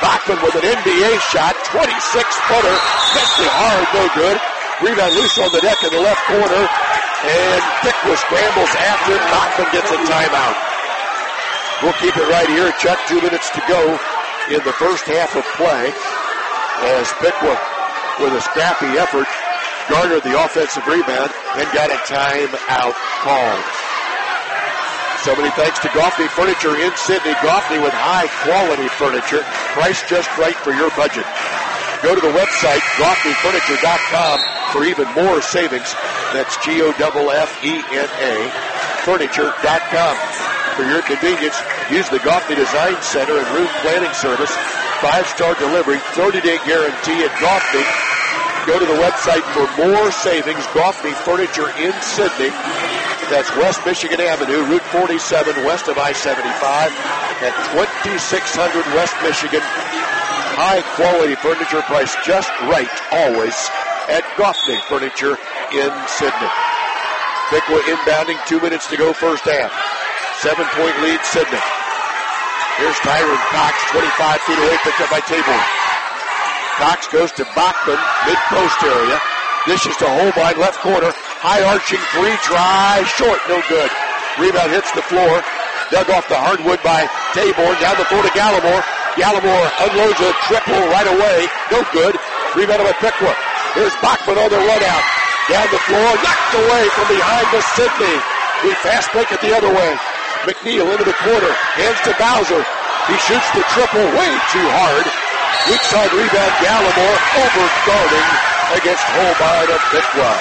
Bachman with an NBA shot, 26-footer, missed it hard, no good. Rebound loose on the deck in the left corner, and Piqua scrambles after it. Bachman gets a timeout. We'll keep it right here. Chuck, 2 minutes to go in the first half of play as Piqua, with a scrappy effort, garnered the offensive rebound and got a timeout called. So many thanks to Goffney Furniture in Sidney. Goffney with high-quality furniture, priced just right for your budget. Go to the website, GoffneyFurniture.com, for even more savings. That's GOFFENA, Furniture.com. For your convenience, use the Goffney Design Center and Room Planning Service. 5-star delivery, 30-day guarantee at Goffney. Go to the website for more savings. Goffney Furniture in Sidney. That's West Michigan Avenue, Route 47, west of I-75 at 2600 West Michigan. High-quality furniture priced just right, always, at Goffney Furniture in Sidney. Piqua inbounding, 2 minutes to go first half. 7-point lead, Sidney. Here's Tyron Cox, 25 feet away, picked up by Taborn. Cox goes to Bachman, mid-post area. Dishes to Holbein, left corner. High-arching three, try, short, no good. Rebound hits the floor. Dug off the hardwood by Taborn, down the floor to Gallimore. Gallimore unloads a triple right away, no good. Rebound by Piqua. Here's Bachman on the run out. Down the floor, knocked away from behind the Sidney. We fast break it the other way. McNeil into the corner, hands to Bowser. He shoots the triple way too hard. Weak side rebound, Gallimore over-guarding against Holbein of Piqua.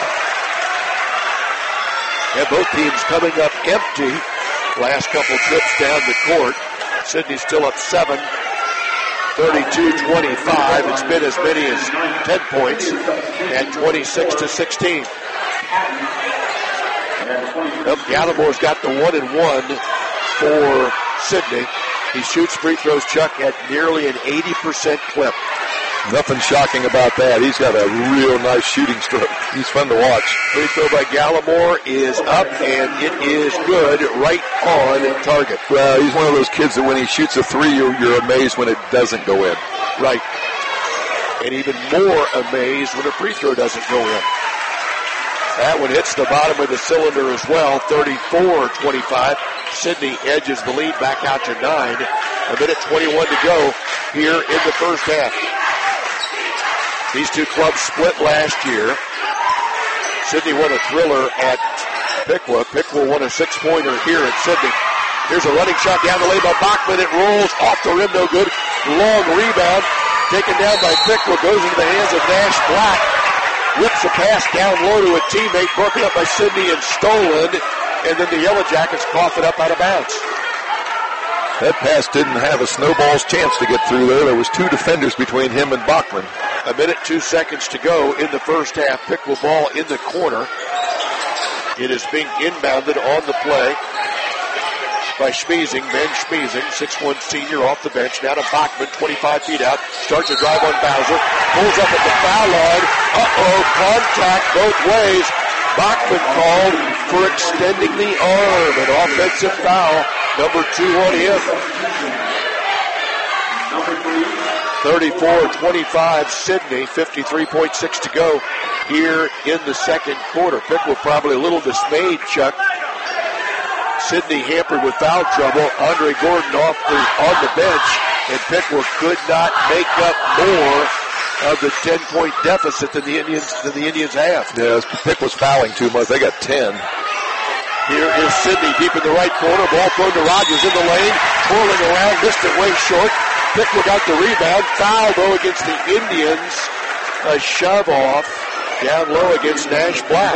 And both teams coming up empty. Last couple trips down the court. Sidney's still up 7, 32-25. It's been as many as 10 points at 26-16. Gallimore's got the 1-1 for Sidney. He shoots free throws, Chuck, at nearly an 80% clip. Nothing shocking about that. He's got a real nice shooting stroke. He's fun to watch. Free throw by Gallimore is up, and it is good, right on target. Well, he's one of those kids that when he shoots a three, you're amazed when it doesn't go in. Right. And even more amazed when a free throw doesn't go in. That one hits the bottom of the cylinder as well, 34-25. Sidney edges the lead back out to 9. A minute 21 to go here in the first half. These two clubs split last year. Sidney won a thriller at Piqua. Piqua won a 6-pointer here at Sidney. Here's a running shot down the lane by Bachman. It rolls off the rim, no good. Long rebound, taken down by Piqua, goes into the hands of Nash Black. Whips a pass down low to a teammate, broken up by Sidney and stolen. And then the Yellow Jackets cough it up out of bounds. That pass didn't have a snowball's chance to get through there. There was two defenders between him and Bachman. A minute, 2 seconds to go in the first half. Piqua ball in the corner. It is being inbounded on the play by Schmiesing, Ben Schmiesing, 6'1" senior off the bench. Now to Bachman, 25 feet out. Starts a drive on Bowser. Pulls up at the foul line. Contact both ways. Bachman called for extending the arm. An offensive foul. Number 2 on him. 34-25 Sidney, 53.6 to go here in the second quarter. Piqua probably a little dismayed, Chuck. Sidney hampered with foul trouble. Andre Gordon on the bench, and Piqua could not make up more of the 10-point deficit than the Indians have. Yeah, Piqua's fouling too much. They got 10. Here is Sidney deep in the right corner. Ball thrown to Rogers in the lane. Twirling around, missed it way short. Piqua got the rebound. Foul, though, against the Indians. A shove off down low against Nash Black.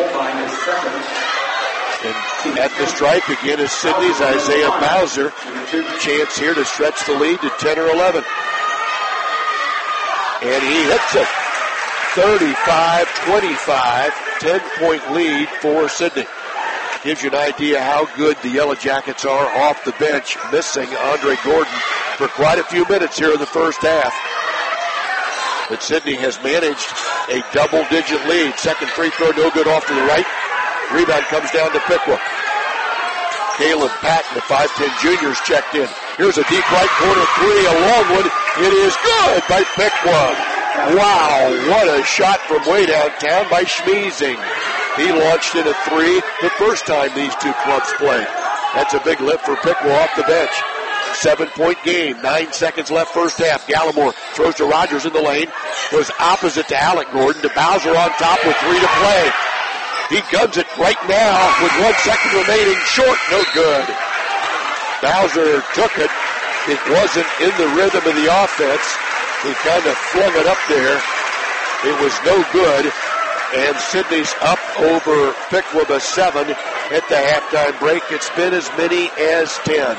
And at the stripe again is Sidney's Isaiah Bowser. Chance here to stretch the lead to 10 or 11. And he hits it. 35-25, 10-point lead for Sidney. Gives you an idea how good the Yellow Jackets are off the bench, missing Andre Gordon for quite a few minutes here in the first half. But Sidney has managed a double-digit lead. Second free throw, no good off to the right. Rebound comes down to Piqua. Caleb Patton, the 5'10 juniors, checked in. Here's a deep right corner three, a long one. It is good by Piqua. Wow, what a shot from way downtown by Schmeezing. He launched in a three the first time these two clubs played. That's a big lift for Piqua off the bench. 7-point game, 9 seconds left first half. Gallimore throws to Rogers in the lane. Goes opposite to Alec Gordon. To Bowser on top with 3 to play. He guns it right now with 1 second remaining. Short, no good. Bowser took it. It wasn't in the rhythm of the offense. He kind of flung it up there. It was no good. And Sidney's up over Piqua by 7 at the halftime break. It's been as many as 10.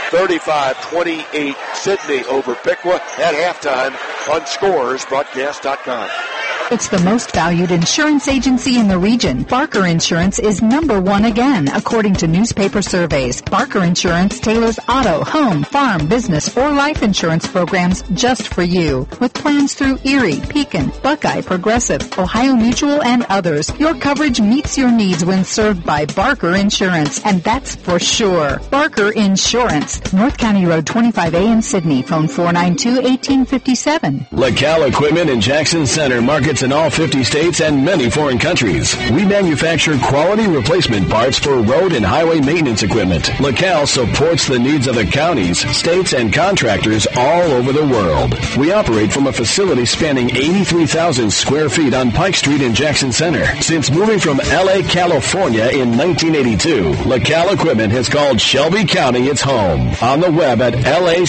35-28 Sidney over Piqua at halftime on ScoresBroadcast.com. It's the most valued insurance agency in the region. Barker Insurance is number 1 again, according to newspaper surveys. Barker Insurance tailors auto, home, farm, business, or life insurance programs just for you. With plans through Erie, Pekin, Buckeye, Progressive, Ohio Mutual, and others, your coverage meets your needs when served by Barker Insurance, and that's for sure. Barker Insurance, North County Road 25A in Sydney. Phone 492-1857. LaCal Equipment in Jackson Center markets in all 50 states and many foreign countries. We manufacture quality replacement parts for road and highway maintenance equipment. LaCal supports the needs of the counties, states, and contractors all over the world. We operate from a facility spanning 83,000 square feet on Pike Street in Jackson Center. Since moving from L.A., California in 1982, LaCal Equipment has called Shelby County its home. On the web at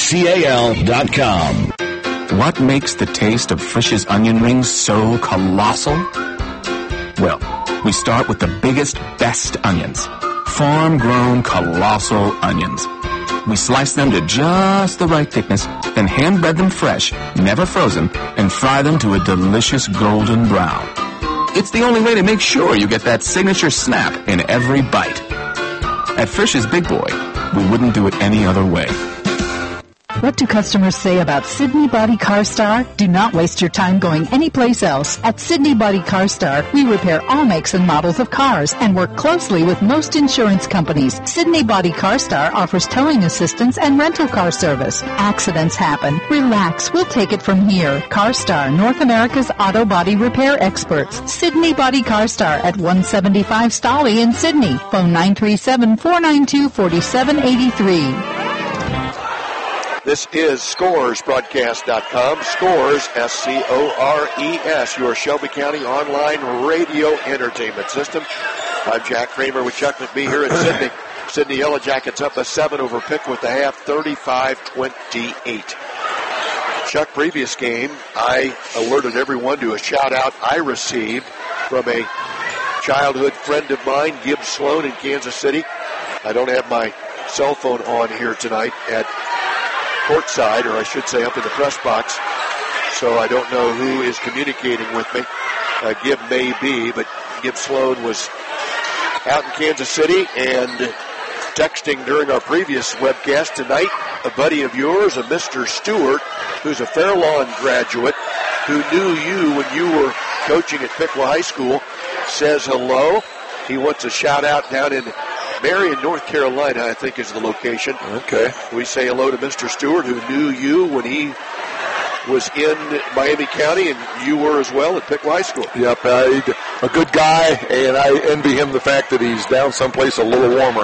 lacal.com. What makes the taste of Frisch's onion rings so colossal? Well, we start with the biggest, best onions. Farm-grown colossal onions. We slice them to just the right thickness, then hand-bread them fresh, never frozen, and fry them to a delicious golden brown. It's the only way to make sure you get that signature snap in every bite. At Frisch's Big Boy, we wouldn't do it any other way. What do customers say about Sydney Body Car Star? Do not waste your time going anyplace else. At Sydney Body Car Star, we repair all makes and models of cars and work closely with most insurance companies. Sydney Body Car Star offers towing assistance and rental car service. Accidents happen. Relax. We'll take it from here. Car Star, North America's auto body repair experts. Sydney Body Car Star at 175 Stolly in Sydney. Phone 937-492-4783. This is ScoresBroadcast.com. Scores, S-C-O-R-E-S, your Shelby County online radio entertainment system. I'm Jack Kramer with Chuck McBee here in Sydney. Sydney Yellow Jackets up a 7 over Piqua at the half, 35-28. Chuck, previous game, I alerted everyone to a shout-out I received from a childhood friend of mine, Gibb Sloan in Kansas City. I don't have my cell phone on here tonight at courtside, or I should say up in the press box, so I don't know who is communicating with me. Gibb may be, but Gibb Sloan was out in Kansas City and texting during our previous webcast tonight. A buddy of yours, a Mr. Stewart, who's a Fairlawn graduate, who knew you when you were coaching at Piqua High School, says hello. He wants a shout out down in Marion, North Carolina, I think is the location. Okay. We say hello to Mr. Stewart, who knew you when he was in Miami County, and you were as well at Piqua High School. Yep, a good guy, and I envy him the fact that he's down someplace a little warmer.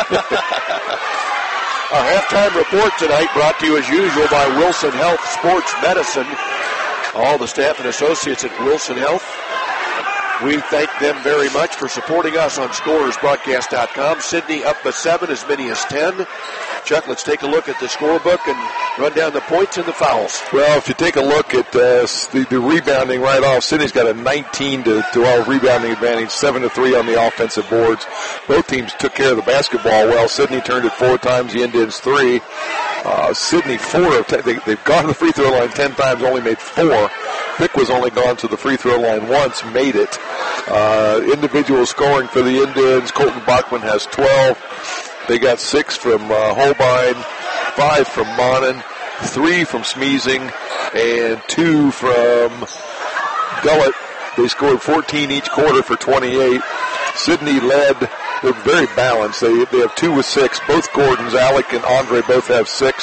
Our halftime report tonight brought to you as usual by Wilson Health Sports Medicine. All the staff and associates at Wilson Health, we thank them very much for supporting us on ScoresBroadcast.com. Sydney up by 7, as many as 10. Chuck, let's take a look at the scorebook and run down the points and the fouls. Well, if you take a look at the rebounding right off, Sydney's got a 19-12 rebounding advantage, 7-3 on the offensive boards. Both teams took care of the basketball well. Sydney turned it 4 times, the Indians 3. Sydney 4 of 10. They've gone to the free throw line 10 times, only made 4. Piqua's only gone to the free throw line once, made it. Individual scoring for the Indians, Colton Bachman has 12. They got 6 from Holbein, 5 from Monin, 3 from Schmeezing, and 2 from Gullett. They scored 14 each quarter for 28. Sydney led. They're very balanced. They have 2 with 6. Both Gordons, Alec and Andre, both have 6.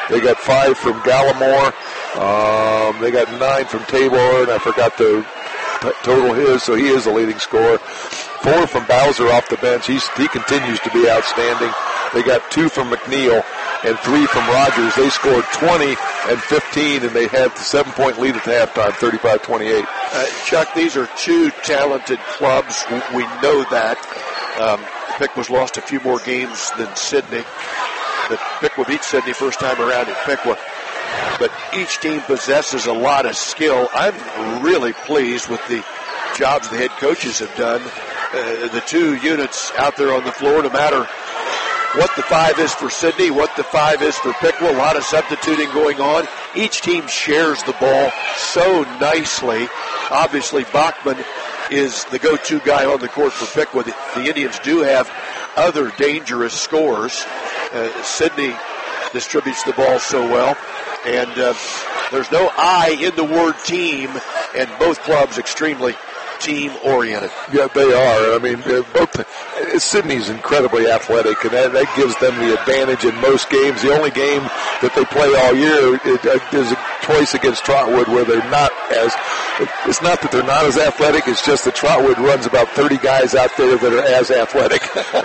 They got 5 from Gallimore. They got 9 from Tabor, and I forgot the total his, so he is the leading scorer. 4 from Bowser off the bench. He continues to be outstanding. They got 2 from McNeil and 3 from Rogers. They scored 20 and 15, and they had the 7-point lead at the halftime, 35-28. Chuck, these are 2 talented clubs. We know that. Piqua lost a few more games than Sidney. But Piqua beat Sidney first time around in Piqua. But each team possesses a lot of skill. I'm really pleased with the jobs the head coaches have done. The 2 units out there on the floor, no matter what the 5 is for Sidney, what the 5 is for Piqua, a lot of substituting going on. Each team shares the ball so nicely. Obviously, Bachman is the go-to guy on the court for Piqua. The Indians do have other dangerous scorers. Sidney distributes the ball so well. And there's no I in the word team, and both clubs extremely team-oriented. Yeah, they are. I mean, Sidney's incredibly athletic, and that gives them the advantage in most games. The only game that they play all year is twice against Trotwood, where they're not as. It's not that they're not as athletic. It's just that Trotwood runs about 30 guys out there that are as athletic,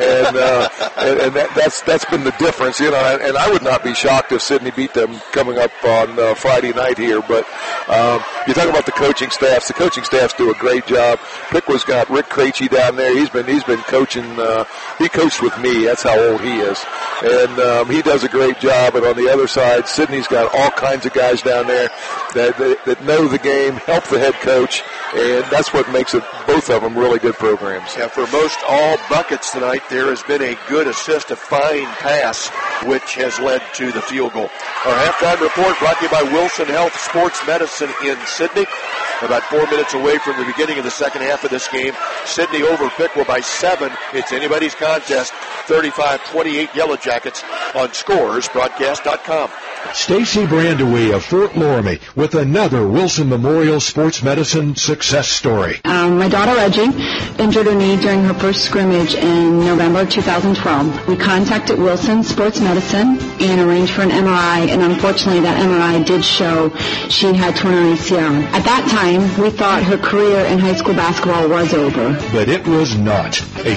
and that's been the difference. You know, and I would not be shocked if Sidney beat them coming up on Friday night here. But you talk about the coaching staffs. The coaching staffs do a great job. Piqua's got Rick Krejci down there. He's been coaching. He coached with me. That's how old he is, and he does a great job. And on the other side, Sidney's got all kinds of guys down there that know the game, help the head coach, and that's what makes it both of them really good programs. Yeah, for most all buckets tonight, there has been a good assist, a fine pass, which has led to the field goal. Our halftime report brought to you by Wilson Health Sports Medicine in Sidney. About 4 minutes away from the beginning of the second half of this game. Sidney over Piqua by 7. It's anybody's contest. 35-28 Yellow Jackets on ScoresBroadcast.com. Stacy Brandewee of Fort Loramie with another Wilson Memorial Sports Medicine success story. My daughter Reggie injured her knee during her first scrimmage in November 2012. We contacted Wilson Sports Medicine and arranged for an MRI, and unfortunately that MRI did show she had torn her ACL. At that time, we thought her career in high school basketball was over. But it was not. A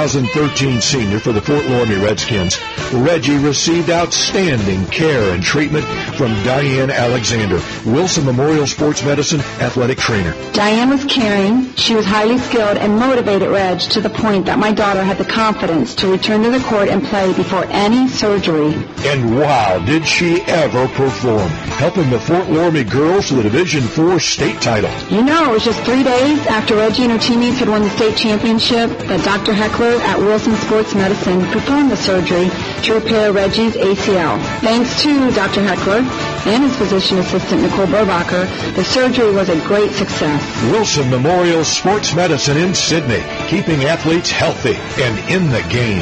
2013 senior for the Fort Loramie Redskins, Reggie received outstanding care and treatment from Diane Alexander, Wilson Memorial Sports Medicine athletic trainer. Diane was caring, she was highly skilled, and motivated Reg to the point that my daughter had the confidence to return to the court and play before any surgery. And wow, did she ever perform, helping the Fort Loramie girls to the Division IV state title. You know, it was just 3 days after Reggie and her teammates had won the state championship that Dr. Heckler at Wilson Sports Medicine performed the surgery to repair Reggie's ACL. Thanks to Dr. Heckler and his physician assistant, Nicole Burbacher, the surgery was a great success. Wilson Memorial Sports Medicine in Sidney, keeping athletes healthy and in the game.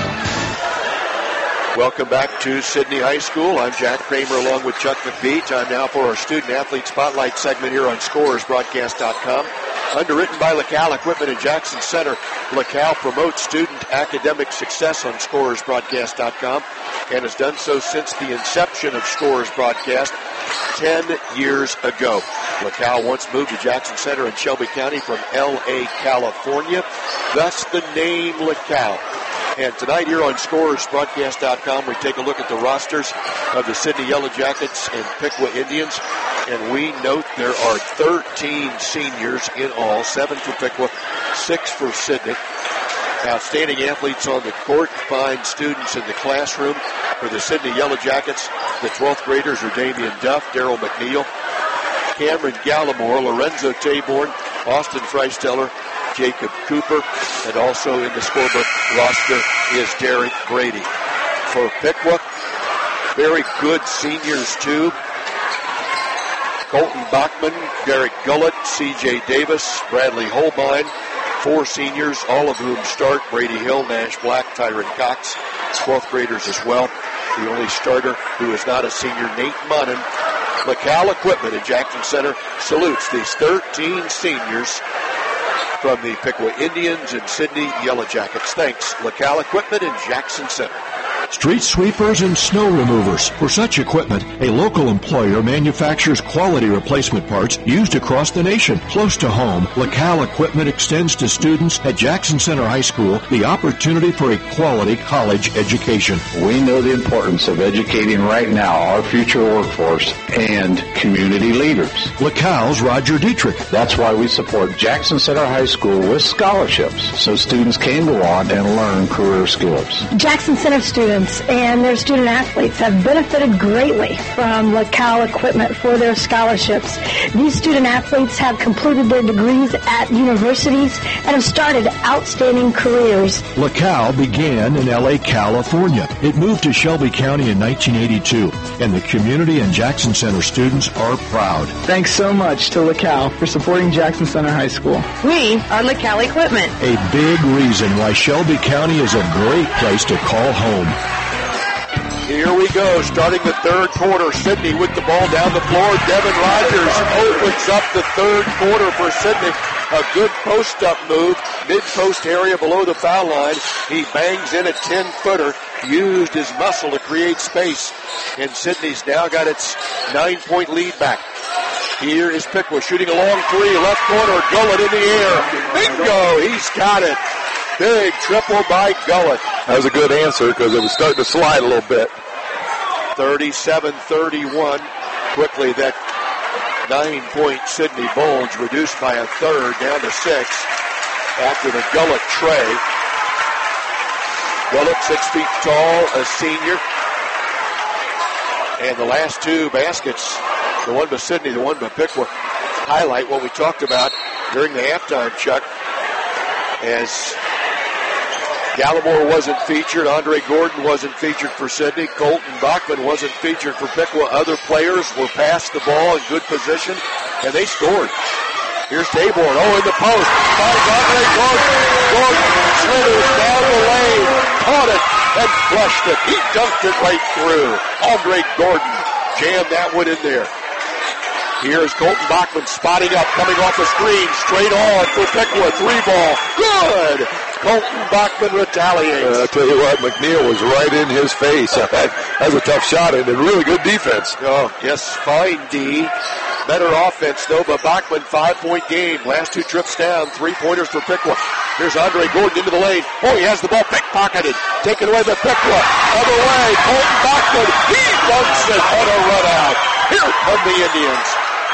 Welcome back to Sidney High School. I'm Jack Kramer along with Chuck McBee. Time now for our Student Athlete Spotlight segment here on ScoresBroadcast.com. Underwritten by LaCal Equipment in Jackson Center, LaCal promotes student academic success on ScoresBroadcast.com and has done so since the inception of Scores Broadcast 10 years ago. LaCal once moved to Jackson Center in Shelby County from L.A., California, thus the name LaCal. And tonight here on ScoresBroadcast.com, we take a look at the rosters of the Sidney Yellow Jackets and Piqua Indians. And we note there are 13 seniors in all, 7 for Piqua, 6 for Sidney. Outstanding athletes on the court, fine students in the classroom. For the Sidney Yellow Jackets, the 12th graders are Damian Duff, Daryl McNeil, Cameron Gallimore, Lorenzo Taborn, Austin Freisteller, Jacob Cooper, and also in the scorebook roster is Derek Brady. For Piqua, very good seniors too. Colton Bachman, Derek Gullett, C.J. Davis, Bradley Holbein, 4 seniors, all of whom start. Brady Hill, Nash Black, Tyron Cox, 12th graders as well. The only starter who is not a senior, Nate Munnan. LaCal Equipment in Jackson Center salutes these 13 seniors from the Piqua Indians and Sidney Yellow Jackets. Thanks, LaCal Equipment in Jackson Center. street sweepers, and snow removers. For such equipment, a local employer manufactures quality replacement parts used across the nation. Close to home, LaCal Equipment extends to students at Jackson Center High School the opportunity for a quality college education. We know the importance of educating right now our future workforce and community leaders. LaCal's Roger Dietrich. That's why we support Jackson Center High School with scholarships so students can go on and learn career skills. Jackson Center students and their student athletes have benefited greatly from LaCal Equipment for their scholarships. These student athletes have completed their degrees at universities and have started outstanding careers. LaCal began in L.A., California. It moved to Shelby County in 1982, and the community and Jackson Center students are proud. Thanks so much to LaCal for supporting Jackson Center High School. We are LaCal Equipment. A big reason why Shelby County is a great place to call home. Here we go, starting the third quarter. Sidney with the ball down the floor. Devin Rogers opens up the third quarter for Sidney. A good post-up move, mid-post area below the foul line. He bangs in a 10-footer, used his muscle to create space. And Sidney's now got its 9-point lead back. Here is Piqua shooting a long three, left corner, Gullett in the air. Bingo, he's got it. Big triple by Gullett. That was a good answer because it was starting to slide a little bit. 37-31. Quickly, that 9-point Sidney Bulge reduced by a third down to 6 after the Gullett tray. Gullett 6 feet tall, a senior. And the last two baskets, the one by Sidney, the one by Piqua, highlight what we talked about during the halftime, Chuck. As Gallimore wasn't featured, Andre Gordon wasn't featured for Sidney, Colton Bachman wasn't featured for Piqua. Other players were past the ball in good position, and they scored. Here's Taborn, in the post, finds Andre Gordon. Gordon slithers down the lane, caught it, and flushed it. He dunked it right through. Andre Gordon jammed that one in there. Here's Colton Bachman spotting up, coming off the screen, straight on for Piqua, 3-ball. Good! Colton Bachman retaliates. I'll tell you what, McNeil was right in his face. That was a tough shot and a really good defense. Oh, yes, fine D. Better offense, though, but Bachman, 5-point game. Last two trips down, 3-pointers for Piqua. Here's Andre Gordon into the lane. He has the ball pickpocketed. Taken away by Piqua. Other way, Colton Bachman. He dunks it on a run out. Here come the Indians.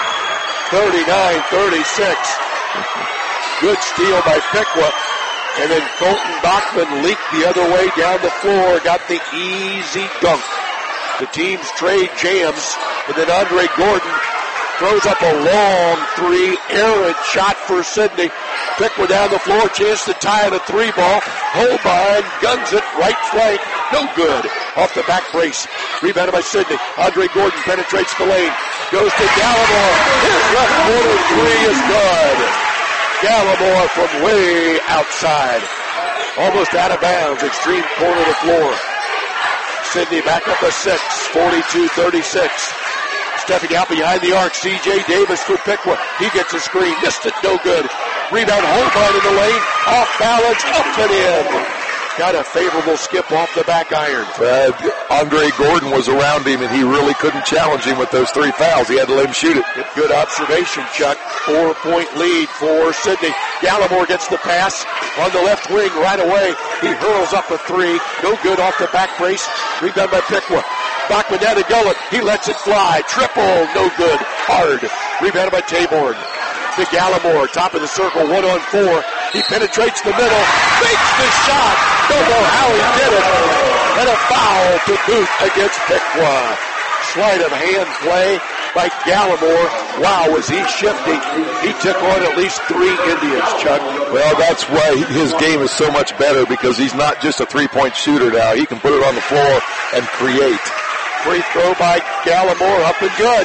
39-36. Good steal by Piqua. And then Colton Bachman leaked the other way down the floor. Got the easy dunk. The teams trade jams. And then Andre Gordon throws up a long three. Errant shot for Sidney. Piqua down the floor. Chance to tie it, a 3-ball. Holbein guns it. Right flank. No good. Off the back brace. Rebounded by Sidney. Andre Gordon penetrates the lane. Goes to Gallimore. His left corner three is good. Gallimore from way outside. Almost out of bounds. Extreme corner of the floor. Sidney back up a 6. 42-36. Stepping out behind the arc. C.J. Davis for Piqua. He gets a screen. Missed it. No good. Rebound Holbein in the lane. Off balance. Up and in. Got a favorable skip off the back iron. Andre Gordon was around him, and he really couldn't challenge him with those 3 fouls. He had to let him shoot it. Good observation, Chuck. 4-point lead for Sidney. Gallimore gets the pass on the left wing right away. He hurls up a 3. No good off the back brace. Rebound by Piqua. Bachman down to Gullett. He lets it fly. Triple. No good. Hard. Rebounded by Taborn. To Gallimore. Top of the circle. 1-on-4. He penetrates the middle. Makes the shot. Don't know how he did it. And a foul to boot against Piqua. Sleight of hand play by Gallimore. Wow, was he shifty. He took on at least 3 Indians, Chuck. Well, that's why his game is so much better, because he's not just a 3-point shooter now. He can put it on the floor and create. Free throw by Gallimore, up and good.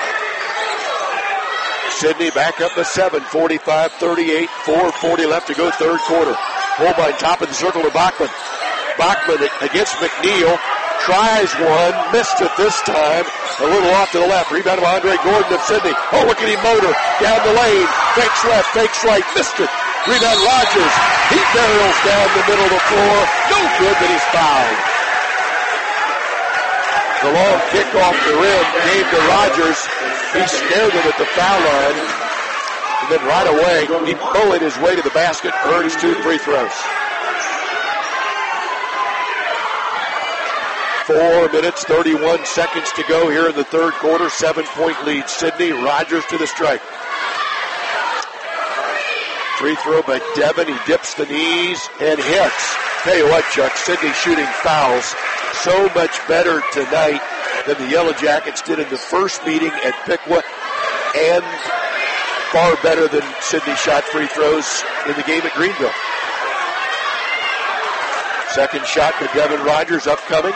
Sidney back up to 7, 45-38, 4:40 left to go, third quarter. Holbein top of the circle to Bachman. Bachman against McNeil. Tries one, missed it this time. A little off to the left. Rebound by Andre Gordon of Sidney. Oh, look at him motor. Down the lane. Fakes left, fakes right. Missed it. Rebound Rogers. He barrels down the middle of the floor. No good, but he's fouled. The long kick off the rim gave to Rogers. He snared him at the foul line. And then right away, he bullied his way to the basket, earns 2 free throws. 4 minutes, 31 seconds to go here in the third quarter. 7-point lead, Sidney. Rogers to the strike. Free throw by Devin. He dips the knees and hits. Tell you what, Chuck, Sidney shooting fouls so much better tonight than the Yellow Jackets did in the first meeting at Piqua, and far better than Sidney shot free throws in the game at Greenville. Second shot by Devin Rogers upcoming.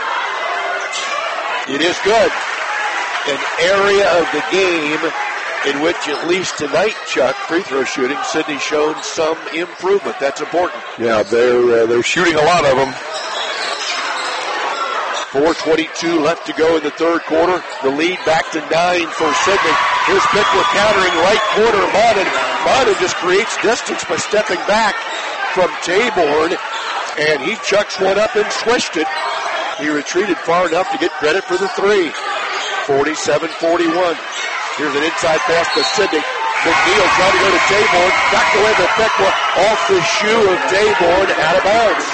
It is good. An area of the game in which, at least tonight, Chuck, free throw shooting, Sidney's shown some improvement. That's important. Yeah, they're shooting a lot of them. 4:22 left to go in the third quarter. The lead back to 9 for Sidney. Here's Piqua countering right corner. Monin just creates distance by stepping back from Taborn, and he chucks one up and swished it. He retreated far enough to get credit for the three. 47-41. Here's an inside pass to Sidney. McNeil trying to go to Taborn. Knocked away by Piqua off the shoe of Taborn, out of bounds.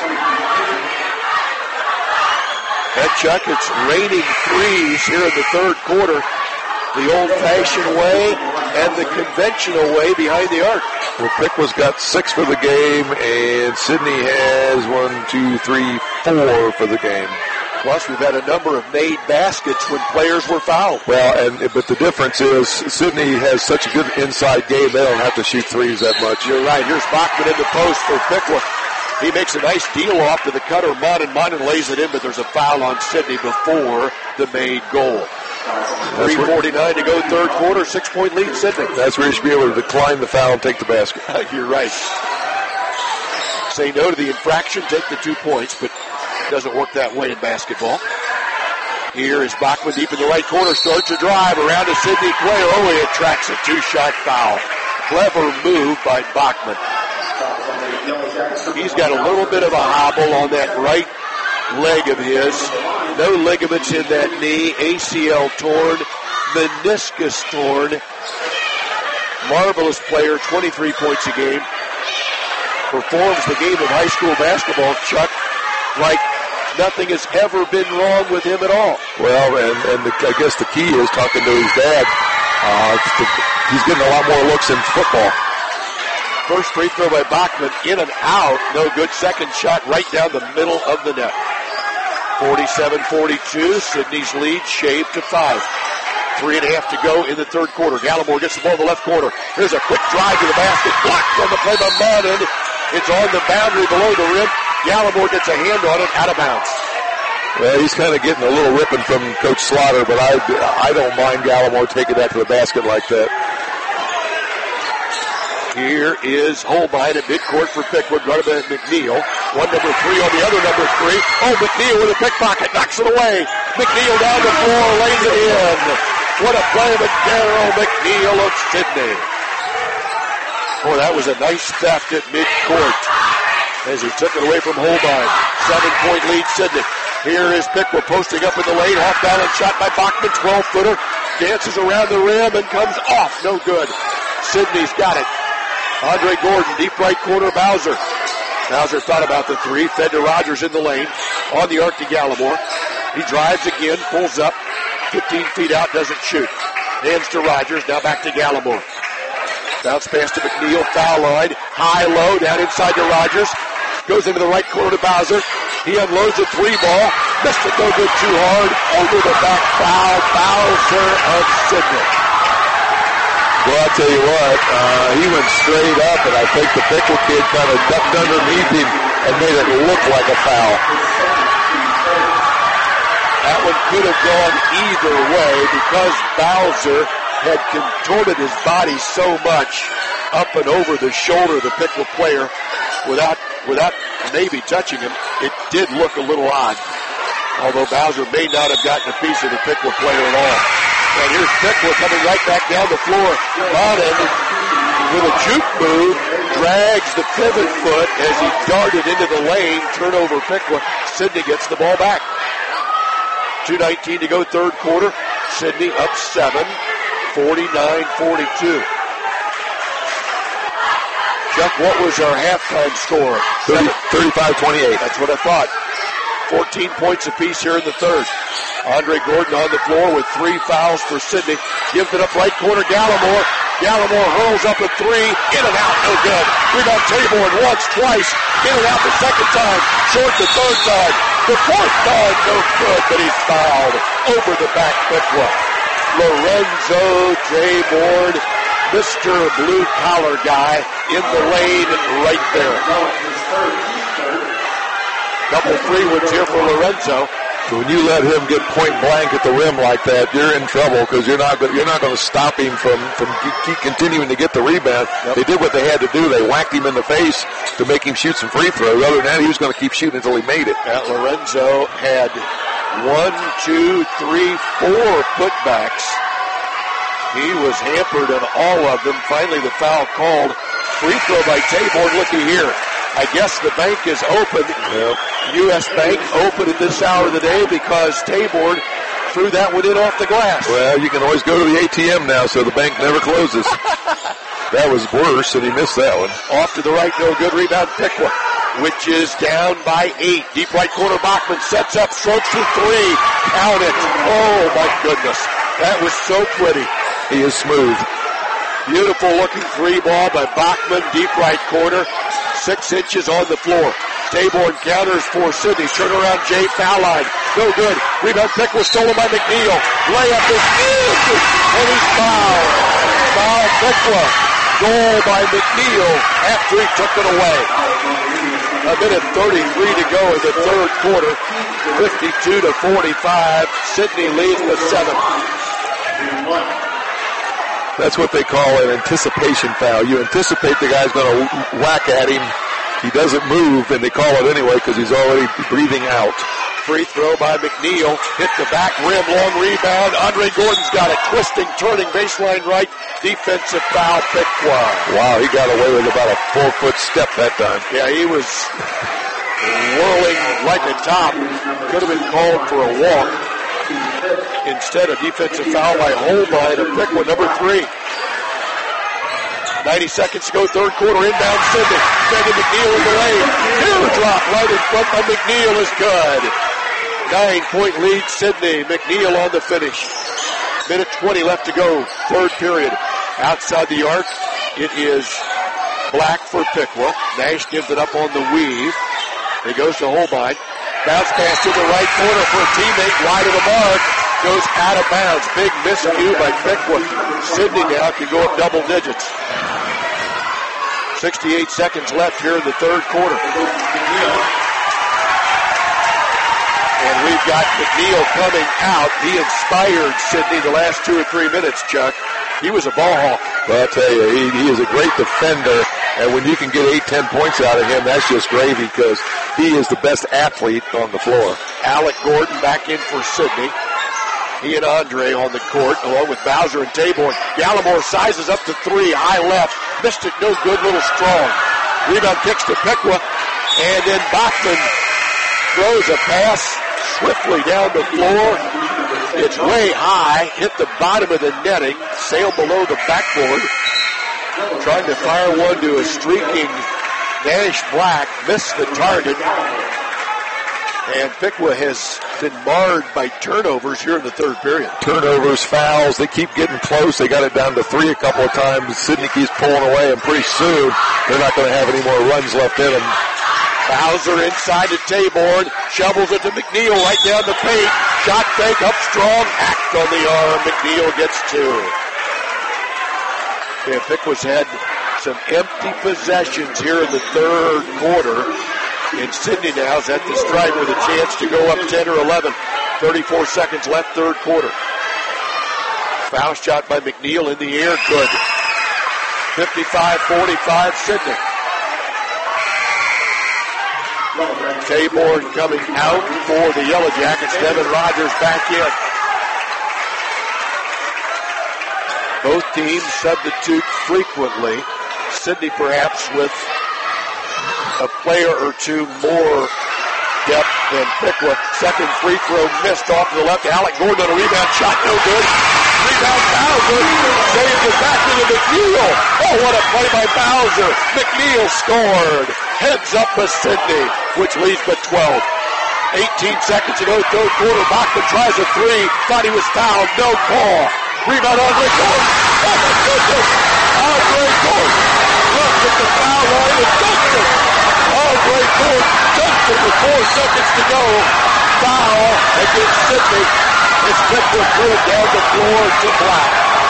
And Chuck, it's raining threes here in the third quarter. The old-fashioned way and the conventional way behind the arc. Well, Piqua's got 6 for the game, and Sidney has 1, 2, 3, 4 for the game. Plus, we've had a number of made baskets when players were fouled. Well, but the difference is Sidney has such a good inside game, they don't have to shoot threes that much. You're right. Here's Bachman in the post for Piqua. He makes a nice deal off to the cutter. Monin lays it in, but there's a foul on Sidney before the made goal. 3:49 to go third quarter, 6-point lead, Sidney. That's where you should be able to decline the foul and take the basket. You're right. Say no to the infraction, take the 2 points, but it doesn't work that way in basketball. Here is Bachman deep in the right corner, starts a drive around to Sidney Clay. Oh, he attracts a 2-shot foul. Clever move by Bachman. He's got a little bit of a hobble on that right leg of his. No ligaments in that knee. ACL torn. Meniscus torn. Marvelous player, 23 points a game. Performs the game of high school basketball, Chuck, like nothing has ever been wrong with him at all. Well, I guess the key is talking to his dad. He's getting a lot more looks in football. First free throw by Bachman, in and out, no good. Second shot right down the middle of the net. 47-42, Sidney's lead shaved to 5. 3.5 to go in the third quarter. Gallimore gets the ball in the left corner. Here's a quick drive to the basket, blocked on the play by Monin. It's on the boundary below the rim. Gallimore gets a hand on it, out of bounds. Well, he's kind of getting a little ripping from Coach Slaughter, but I don't mind Gallimore taking that to the basket like that. Here is Holbein at midcourt for Piqua, guarded by McNeil. One number 3 on the other number 3. Oh, McNeil with a pickpocket, knocks it away. McNeil down the floor, lays it in. What a play by Darryl McNeil of Sidney. Boy, that was a nice theft at midcourt as he took it away from Holbein. 7-point lead, Sidney. Here is Piqua posting up in the lane. Off-balance shot by Bachman, 12-footer. Dances around the rim and comes off. No good. Sidney's got it. Andre Gordon, deep right corner, Bowser. Bowser thought about the 3, fed to Rogers in the lane. On the arc to Gallimore. He drives again, pulls up. 15 feet out, doesn't shoot. Hands to Rogers, now back to Gallimore. Bounce pass to McNeil, foul line. High-low, down inside to Rogers. Goes into the right corner to Bowser. He unloads a 3-ball. Missed it, no good, too hard. Over the back foul, Bowser of Sidney. Well, I'll tell you what, he went straight up, and I think the Piqua kid kind of ducked underneath him and made it look like a foul. That one could have gone either way because Bowser had contorted his body so much up and over the shoulder of the Piqua player without maybe touching him. It did look a little odd, although Bowser may not have gotten a piece of the Piqua player at all. And here's Piqua coming right back down the floor. Monin, with a juke move, drags the pivot foot as he darted into the lane. Turnover Piqua. Sidney gets the ball back. 2:19 to go, third quarter. Sidney up 7, 49-42. Chuck, what was our halftime score? 35-28. That's what I thought. 14 points apiece here in the third. Andre Gordon on the floor with 3 fouls for Sidney. Gives it up right corner, Gallimore. Gallimore hurls up a 3. In and out, no good. Rebound Taborn once, twice. In and out the second time. Short the third time. The fourth time, no good, but he's fouled. Over the back, Piqua. Lorenzo Taborn, Mr. Blue Collar guy, in the lane right there. Couple free ones here for Lorenzo. So when you let him get point blank at the rim like that, you're in trouble because you're not going to stop him from keep continuing to get the rebound. Yep. They did what they had to do. They whacked him in the face to make him shoot some free throws. Other than that, he was going to keep shooting until he made it. Lorenzo had 1, 2, 3, 4 putbacks. He was hampered on all of them. Finally, the foul called. Free throw by Taborn. Looky here. I guess the bank is open. Yep. U.S. Bank open at this hour of the day because Taborn threw that one in off the glass. Well, you can always go to the ATM now, so the bank never closes. That was worse, and he missed that one. Off to the right, no good. Rebound, Piqua, which is down by 8. Deep right corner, Bachman sets up, strokes for 3. Count it. Oh, my goodness. That was so pretty. He is smooth. Beautiful looking 3 ball by Bachman, deep right corner. 6 inches on the floor. Taborn counters for Sidney. Turnaround Jay, foul line. No good. Rebound pick was stolen by McNeil. Layup is good. And he's fouled. Foul Piqua. Goal by McNeil after he took it away. A minute 33 to go in the third quarter. 52-45. Sidney leads with 7. That's what they call an anticipation foul. You anticipate the guy's going to whack at him. He doesn't move, and they call it anyway because he's already breathing out. Free throw by McNeil. Hit the back rim, long rebound. Andre Gordon's got it. Twisting, turning, baseline right. Defensive foul, Piqua. Wow, he got away with about a 4-foot step that time. Yeah, he was whirling like a top. Could have been called for a walk. Instead, a defensive foul by Holbein of Piqua, number 3. 90 seconds to go, third quarter, inbound Sidney. Sending McNeil in the lane. Teardrop right in front by McNeil is good. 9-point lead, Sidney. McNeil on the finish. Minute 20 left to go, third period. Outside the arc, it is Black for Piqua. Nash gives it up on the weave. It goes to Holbein. Bounce pass to the right corner for a teammate, wide of the mark. Goes out of bounds. Big miscue by Piqua. Sidney now can go up double digits. 68 seconds left here in the third quarter. And we've got McNeil coming out. He inspired Sidney the last 2 or 3 minutes, Chuck. He was a ball hawk. Well, I'll tell you, he is a great defender. And when you can get 8-10 points out of him, that's just gravy because he is the best athlete on the floor. Alec Gordon back in for Sidney. He and Andre on the court, along with Bowser and Taborn. Gallimore sizes up to 3, high left. Missed it, no good, little strong. Rebound kicks to Piqua, and then Bachman throws a pass swiftly down the floor. It's way high, hit the bottom of the netting, sailed below the backboard. Trying to fire one to a streaking Nash Black, missed the target. And Piqua has been marred by turnovers here in the third period. Turnovers, fouls, they keep getting close. They got it down to 3 a couple of times. Sidney keeps pulling away, and pretty soon they're not going to have any more runs left in them. Bowser inside to Taborn, shovels it to McNeil right down the paint. Shot fake up strong, hacked on the arm. McNeil gets 2. Yeah, Piqua's had some empty possessions here in the third quarter. And Sidney now is at the stripe with a chance to go up 10 or 11. 34 seconds left, third quarter. Foul shot by McNeil in the air, good. 55-45, Sidney. Taborn coming out for the Yellow Jackets. Devin Rogers back in. Both teams substitute frequently. Sidney perhaps with a player or two more depth And Piqua, second free throw missed off to the left. Alec Gordon on a rebound shot, no good. Rebound Bowser, saves it back into McNeil. Oh, what a play by Bowser. McNeil scored. Heads up for Sidney, which leads by 12. 18 seconds to go, third quarter. Bachman tries a three, thought he was fouled, no call. Rebound Andre Gordon. Oh my goodness. Andre Gordon left at the foul line and dunked it. Andre Gordon dunked it with 4 seconds to go. Foul against Sidney. It's Piqua threw it down the floor to Black.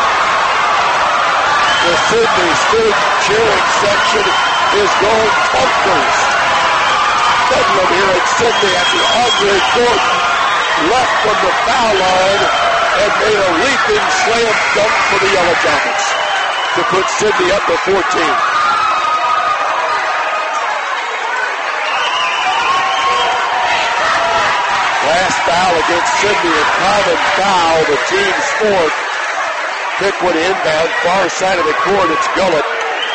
The Sidney student cheering section is going bunkers. Bedlam here at Sidney after Andre Gordon left from the foul line and made a leaping slam dunk for the Yellow Jackets to put Sidney up to 14. Last foul against Sidney, a common foul, the team's fourth. Piqua inbound, far side of the court, it's Gullett.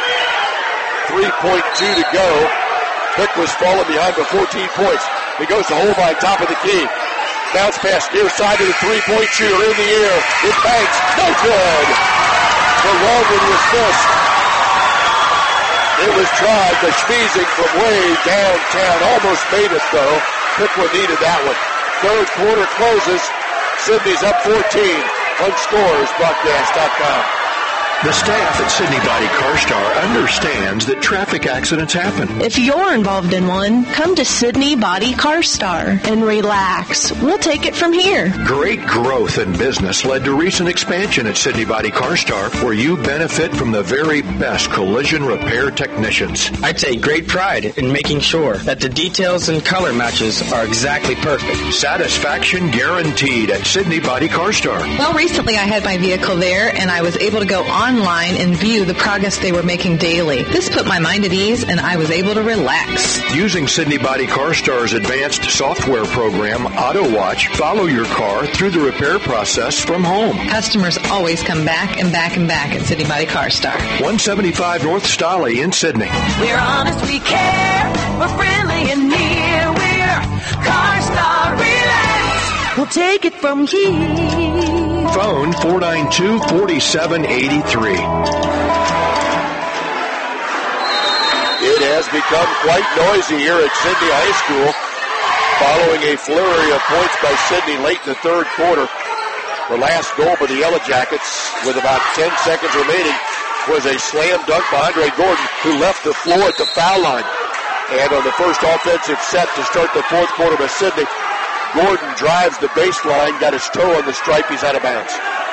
3.2 to go. Piqua's fallen behind by 14 points. He goes to Holbein, top of the key. Bounce pass near side to the three-point shooter in the air. It banks, no good. The long one was missed. It was tried, but Schmiesing from way downtown almost made it though. Piqua needed that one. Third quarter closes. Sidney's up 14 on ScoresBroadcast.com. The staff at Sidney Body CarStar understands that traffic accidents happen. If you're involved in one, come to Sidney Body CarStar and relax. We'll take it from here. Great growth in business led to recent expansion at Sidney Body CarStar, where you benefit from the very best collision repair technicians. I take great pride in making sure that the details and color matches are exactly perfect. Satisfaction guaranteed at Sidney Body CarStar. Well, recently I had my vehicle there, and I was able to go online and view the progress they were making daily. This put my mind at ease, and I was able to relax. Using Sidney Body CarStar's advanced software program, AutoWatch, follow your car through the repair process from home. Customers always come back and back and back at Sidney Body CarStar. 175 North Stolly in Sidney. We're honest, we care. We're friendly and near. We're CarStar. Relax. We'll take it from here. Phone 492-4783. It has become quite noisy here at Sidney High School following a flurry of points by Sidney late in the third quarter. The last goal by the Yellow Jackets with about 10 seconds remaining was a slam dunk by Andre Gordon, who left the floor at the foul line. And on the first offensive set to start the fourth quarter by Sidney, Gordon drives the baseline, got his toe on the stripe, he's out of bounds.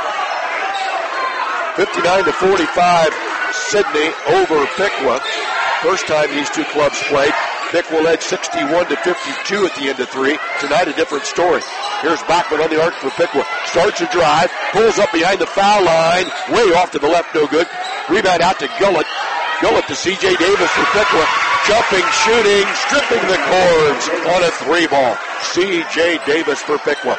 59-45, Sidney over Piqua. First time these two clubs played. Piqua led 61-52 at the end of three. Tonight a different story. Here's Bachman on the arc for Piqua. Starts a drive, pulls up behind the foul line, way off to the left, no good. Rebound out to Gullett. Gullett to C.J. Davis for Piqua. Jumping, shooting, stripping the cords on a three ball. C.J. Davis for Piqua.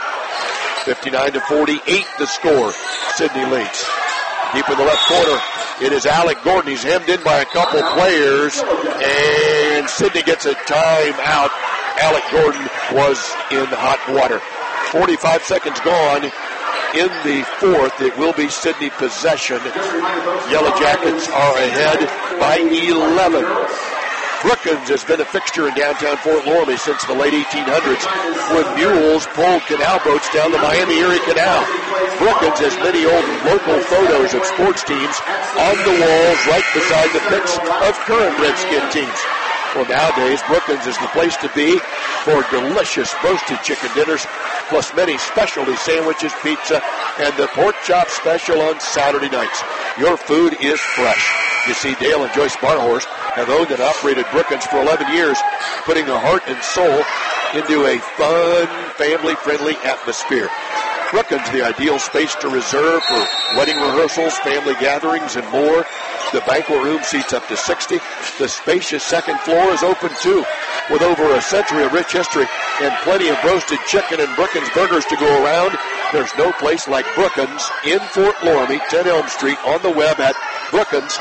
59-48 the score. Sidney leads. Deep in the left corner, it is Alec Gordon. He's hemmed in by a couple players, and Sidney gets a timeout. Alec Gordon was in hot water. 45 seconds gone in the fourth. It will be Sidney possession. Yellow Jackets are ahead by 11. Brookins has been a fixture in downtown Fort Laramie since the late 1800s when mules pulled canal boats down the Miami-Erie Canal. Brookins has many old local photos of sports teams on the walls right beside the pics of current Redskin teams. Well, nowadays, Brookins is the place to be for delicious roasted chicken dinners, plus many specialty sandwiches, pizza, and the pork chop special on Saturday nights. Your food is fresh. You see, Dale and Joyce Barhorst have owned and operated Brookins for 11 years, putting their heart and soul into a fun, family-friendly atmosphere. Brookins, the ideal space to reserve for wedding rehearsals, family gatherings, and more. The banquet room seats up to 60. The spacious second floor is open too, with over a century of rich history and plenty of roasted chicken and Brookins burgers to go around. There's no place like Brookins in Fort Laramie, 10 Elm Street, on the web at Brookins,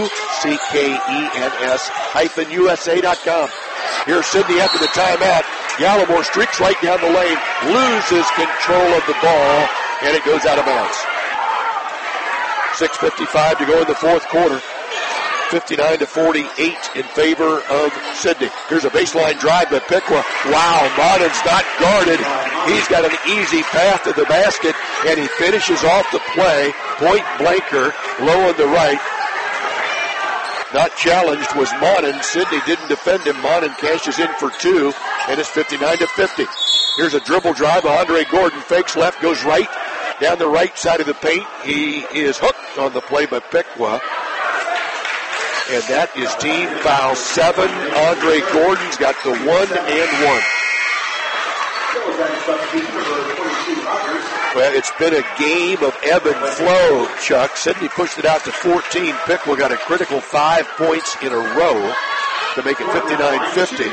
BRUCKENS -USA.com. Here's Sidney after the timeout. Gallimore streaks right down the lane, loses control of the ball, and it goes out of bounds. 6:55 to go in the fourth quarter. 59-48 in favor of Sidney. Here's a baseline drive by Piqua. Wow, Monen's not guarded. He's got an easy path to the basket, and he finishes off the play. Point blanker, low on the right. Not challenged was Monen. Sidney didn't defend him. Monen cashes in for two, and it's 59-50. Here's a dribble drive. Andre Gordon fakes left, goes right, down the right side of the paint. He is hooked on the play by Piqua. And that is team foul 7. Andre Gordon's got the 1 and 1. Well, it's been a game of ebb and flow, Chuck. Sidney pushed it out to 14. Piqua got a critical 5 points in a row to make it 59-50.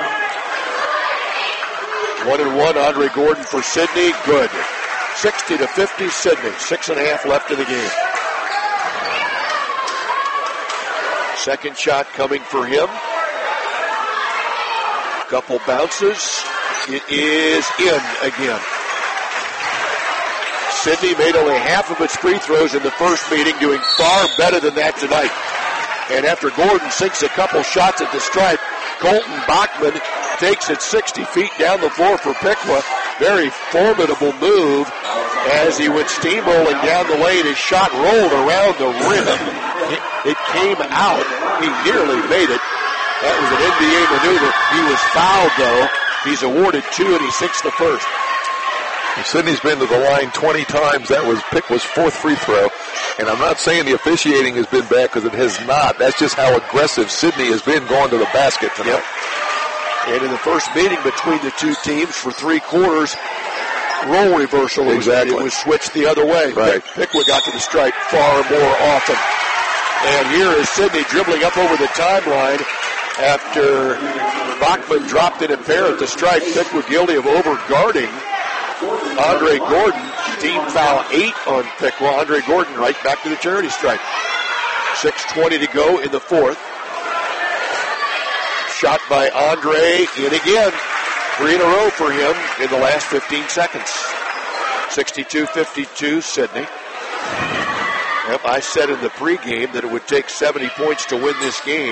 1 and 1, Andre Gordon for Sidney. Good. 60-50, Sidney. 6.5 left in the game. Second shot coming for him. Couple bounces. It is in again. Sidney made only half of its free throws in the first meeting, doing far better than that tonight. And after Gordon sinks a couple shots at the stripe, Colton Bachman takes it 60 feet down the floor for Piqua. Very formidable move as he went steamrolling down the lane. His shot rolled around the rim. It came out. He nearly made it. That was an NBA maneuver. He was fouled, though. He's awarded 2, and he sinks the first. Sidney's been to the line 20 times. That was Piqua's 4th free throw. And I'm not saying the officiating has been bad, because it has not. That's just how aggressive Sidney has been going to the basket tonight. Yep. And in the first meeting between the two teams for 3 quarters, role reversal. Exactly. It was switched the other way. Right. Piqua got to the stripe far more often. And here is Sidney dribbling up over the timeline after Bachman dropped in a pair at the stripe. Piqua guilty of over-guarding Andre Gordon. Team foul 8 on Piqua. Andre Gordon right back to the charity stripe. 6:20 to go in the fourth. Shot by Andre in again. 3 in a row for him in the last 15 seconds. 62-52, Sidney. Yep, I said in the pregame that it would take 70 points to win this game.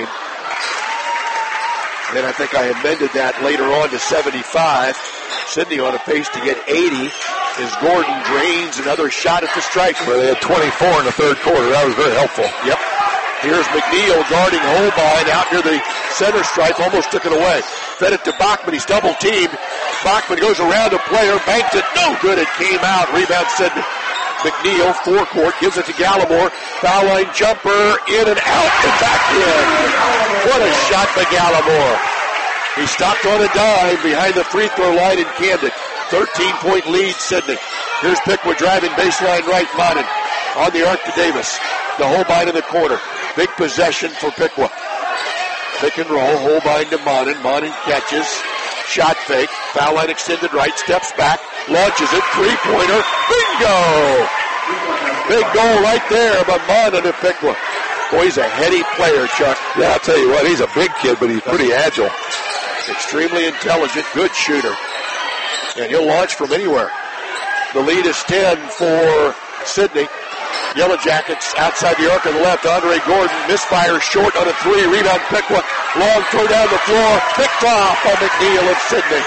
Then I think I amended that later on to 75. Sidney on a pace to get 80 as Gordon drains another shot at the stripe. Well, they had 24 in the third quarter. That was very helpful. Yep. Here's McNeil guarding Holbein out near the center stripe. Almost took it away. Fed it to Bachman. He's double teamed. Bachman goes around a player, banks it. No good. It came out. Rebound Sidney. McNeil, forecourt, gives it to Gallimore. Foul line jumper, in and out and back in. What a shot by Gallimore. He stopped on a dime behind the free throw line and canned it. 13-point lead, Sidney. Here's Piqua driving baseline right, Monen. On the arc to Davis. The Holbein in the corner. Big possession for Piqua. Pick and roll, Holbein to Monen. Monen catches. Shot fake. Foul line extended right. Steps back. Launches it. Three-pointer. Bingo! Big goal right there by Monen to Piqua. Boy, he's a heady player, Chuck. Yeah, I'll tell you what, he's a big kid, but he's pretty agile. Extremely intelligent, good shooter. And he'll launch from anywhere. The lead is 10 for Sidney. Yellow Jackets outside the arc on the left. Andre Gordon misfires short on a 3. Rebound Piqua. Long throw down the floor. Picked off by McNeil of Sidney.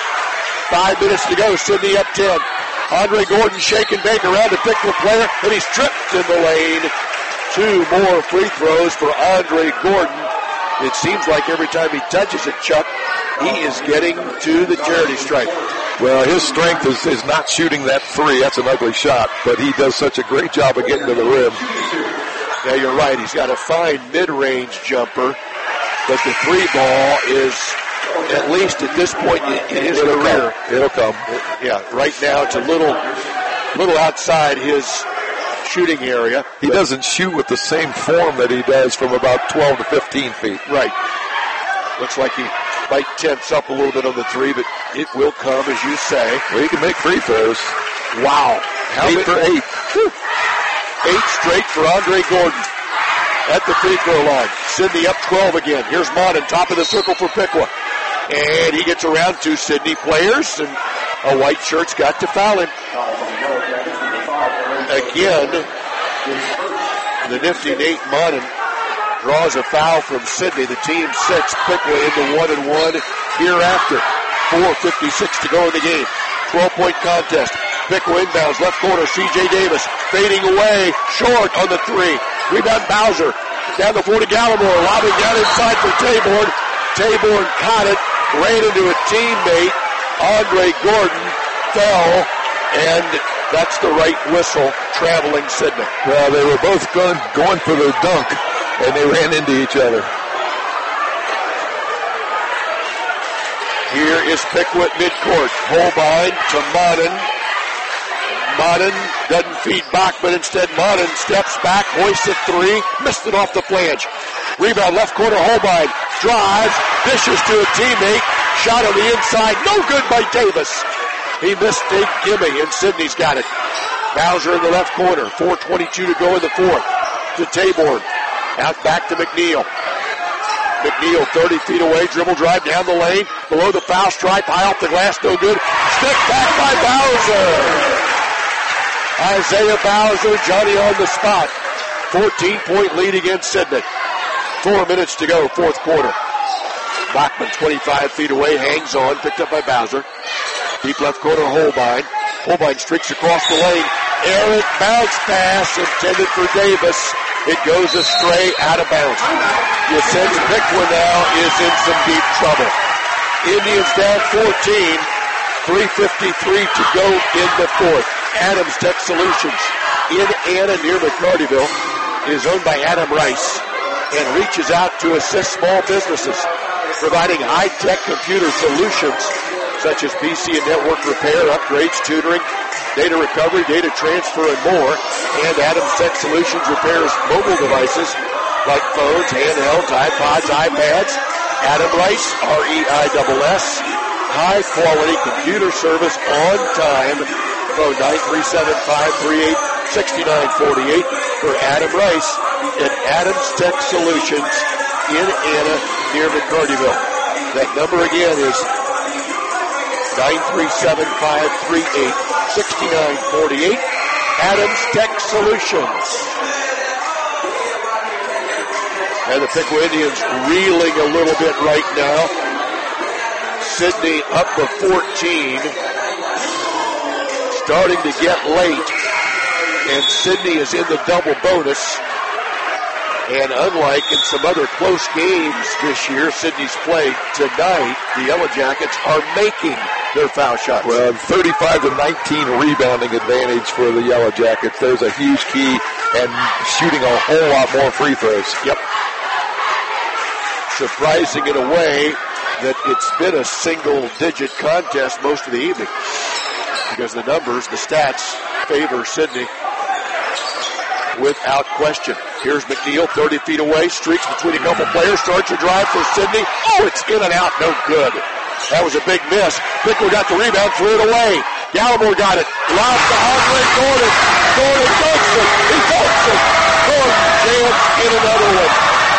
5 minutes to go. Sidney up 10. Andre Gordon shake and bake around a Piqua player, and he's tripped in the lane. 2 more free throws for Andre Gordon. It seems like every time he touches it, Chuck, he is getting to the charity stripe. Well, his strength is not shooting that 3. That's an ugly shot, but he does such a great job of getting to the rim. Yeah, you're right. He's got a fine mid-range jumper, but the 3 ball is, at least at this point in his career. It'll come. Yeah, right now it's a little outside his shooting area. He doesn't shoot with the same form that he does from about 12 to 15 feet. Right. Looks like he might tense up a little bit on the 3, but it will come, as you say. Well, he can make free throws. Wow. 8 for 8. 8 straight for Andre Gordon at the free throw line. Sidney up 12 again. Here's Monen, top of the circle for Piqua. And he gets around two Sydney players, and a white shirt's got to foul him. Again, the nifty Nate Monin draws a foul from Sydney. The team 6, Pickwa into 1-1 hereafter. 4:56 to go in the game. 12-point contest. Pickwa inbounds, left corner, C.J. Davis fading away, short on the 3. Rebound Bowser. Down the floor to Gallimore, lobbing down inside for Taborn. Taborn caught it, ran into a teammate. Andre Gordon fell, and that's the right whistle, traveling Sydney. Well, they were both going for the dunk, and they ran into each other. Here is Pickwa midcourt. Holbein to Monin. Monin doesn't feed Bachman. Instead, Monin steps back, hoists a 3, missed it off the flange. Rebound left corner, Holbein drives, dishes to a teammate, shot on the inside, no good by Davis. He missed a gimme, and Sydney's got it. Bowser in the left corner, 4:22 to go in the fourth. To Taborn, out back to McNeil. McNeil 30 feet away, dribble drive down the lane, below the foul stripe, high off the glass, no good. Stick back by Bowser. Isaiah Bowser, Johnny on the spot. 14-point lead against Sydney. 4 minutes to go, fourth quarter. Bachman 25 feet away, hangs on, picked up by Bowser. Deep left corner, Holbein. Holbein streaks across the lane. Errant bounce pass intended for Davis. It goes astray, out of bounds. You sense Pickwa now is in some deep trouble. Indians down 14. 3:53 to go in the fourth. Adams Tech Solutions in Anna near McCartyville is owned by Adam Rice and reaches out to assist small businesses, providing high-tech computer solutions such as PC and network repair, upgrades, tutoring, data recovery, data transfer, and more. And Adams Tech Solutions repairs mobile devices like phones, handhelds, iPods, iPads. Adam Rice, R-E-I-S-S, high-quality computer service on time. Phone 937-538-6948 for Adam Rice at Adams Tech Solutions in Anna near McCartyville. That number again is 937-538-6948. Adams Tech Solutions. And the Pickwa Indians reeling a little bit right now. Sydney up to 14. Starting to get late. And Sydney is in the double bonus. And unlike in some other close games this year Sydney's played, tonight the Yellow Jackets are making their foul shots. Well, 35-19 rebounding advantage for the Yellow Jackets. There's a huge key, and shooting a whole lot more free throws. Yep. Surprising in a way that it's been a single-digit contest most of the evening because the numbers, the stats favor Sydney without question. Here's McNeil, 30 feet away, streaks between a couple players, starts a drive for Sydney. Oh, it's in and out, no good. That was a big miss. Pickwa got the rebound, threw it away. Gallimore got it. Lost to Andre Gordon. Gordon dunks it. He dunks it. Gordon jams in another one.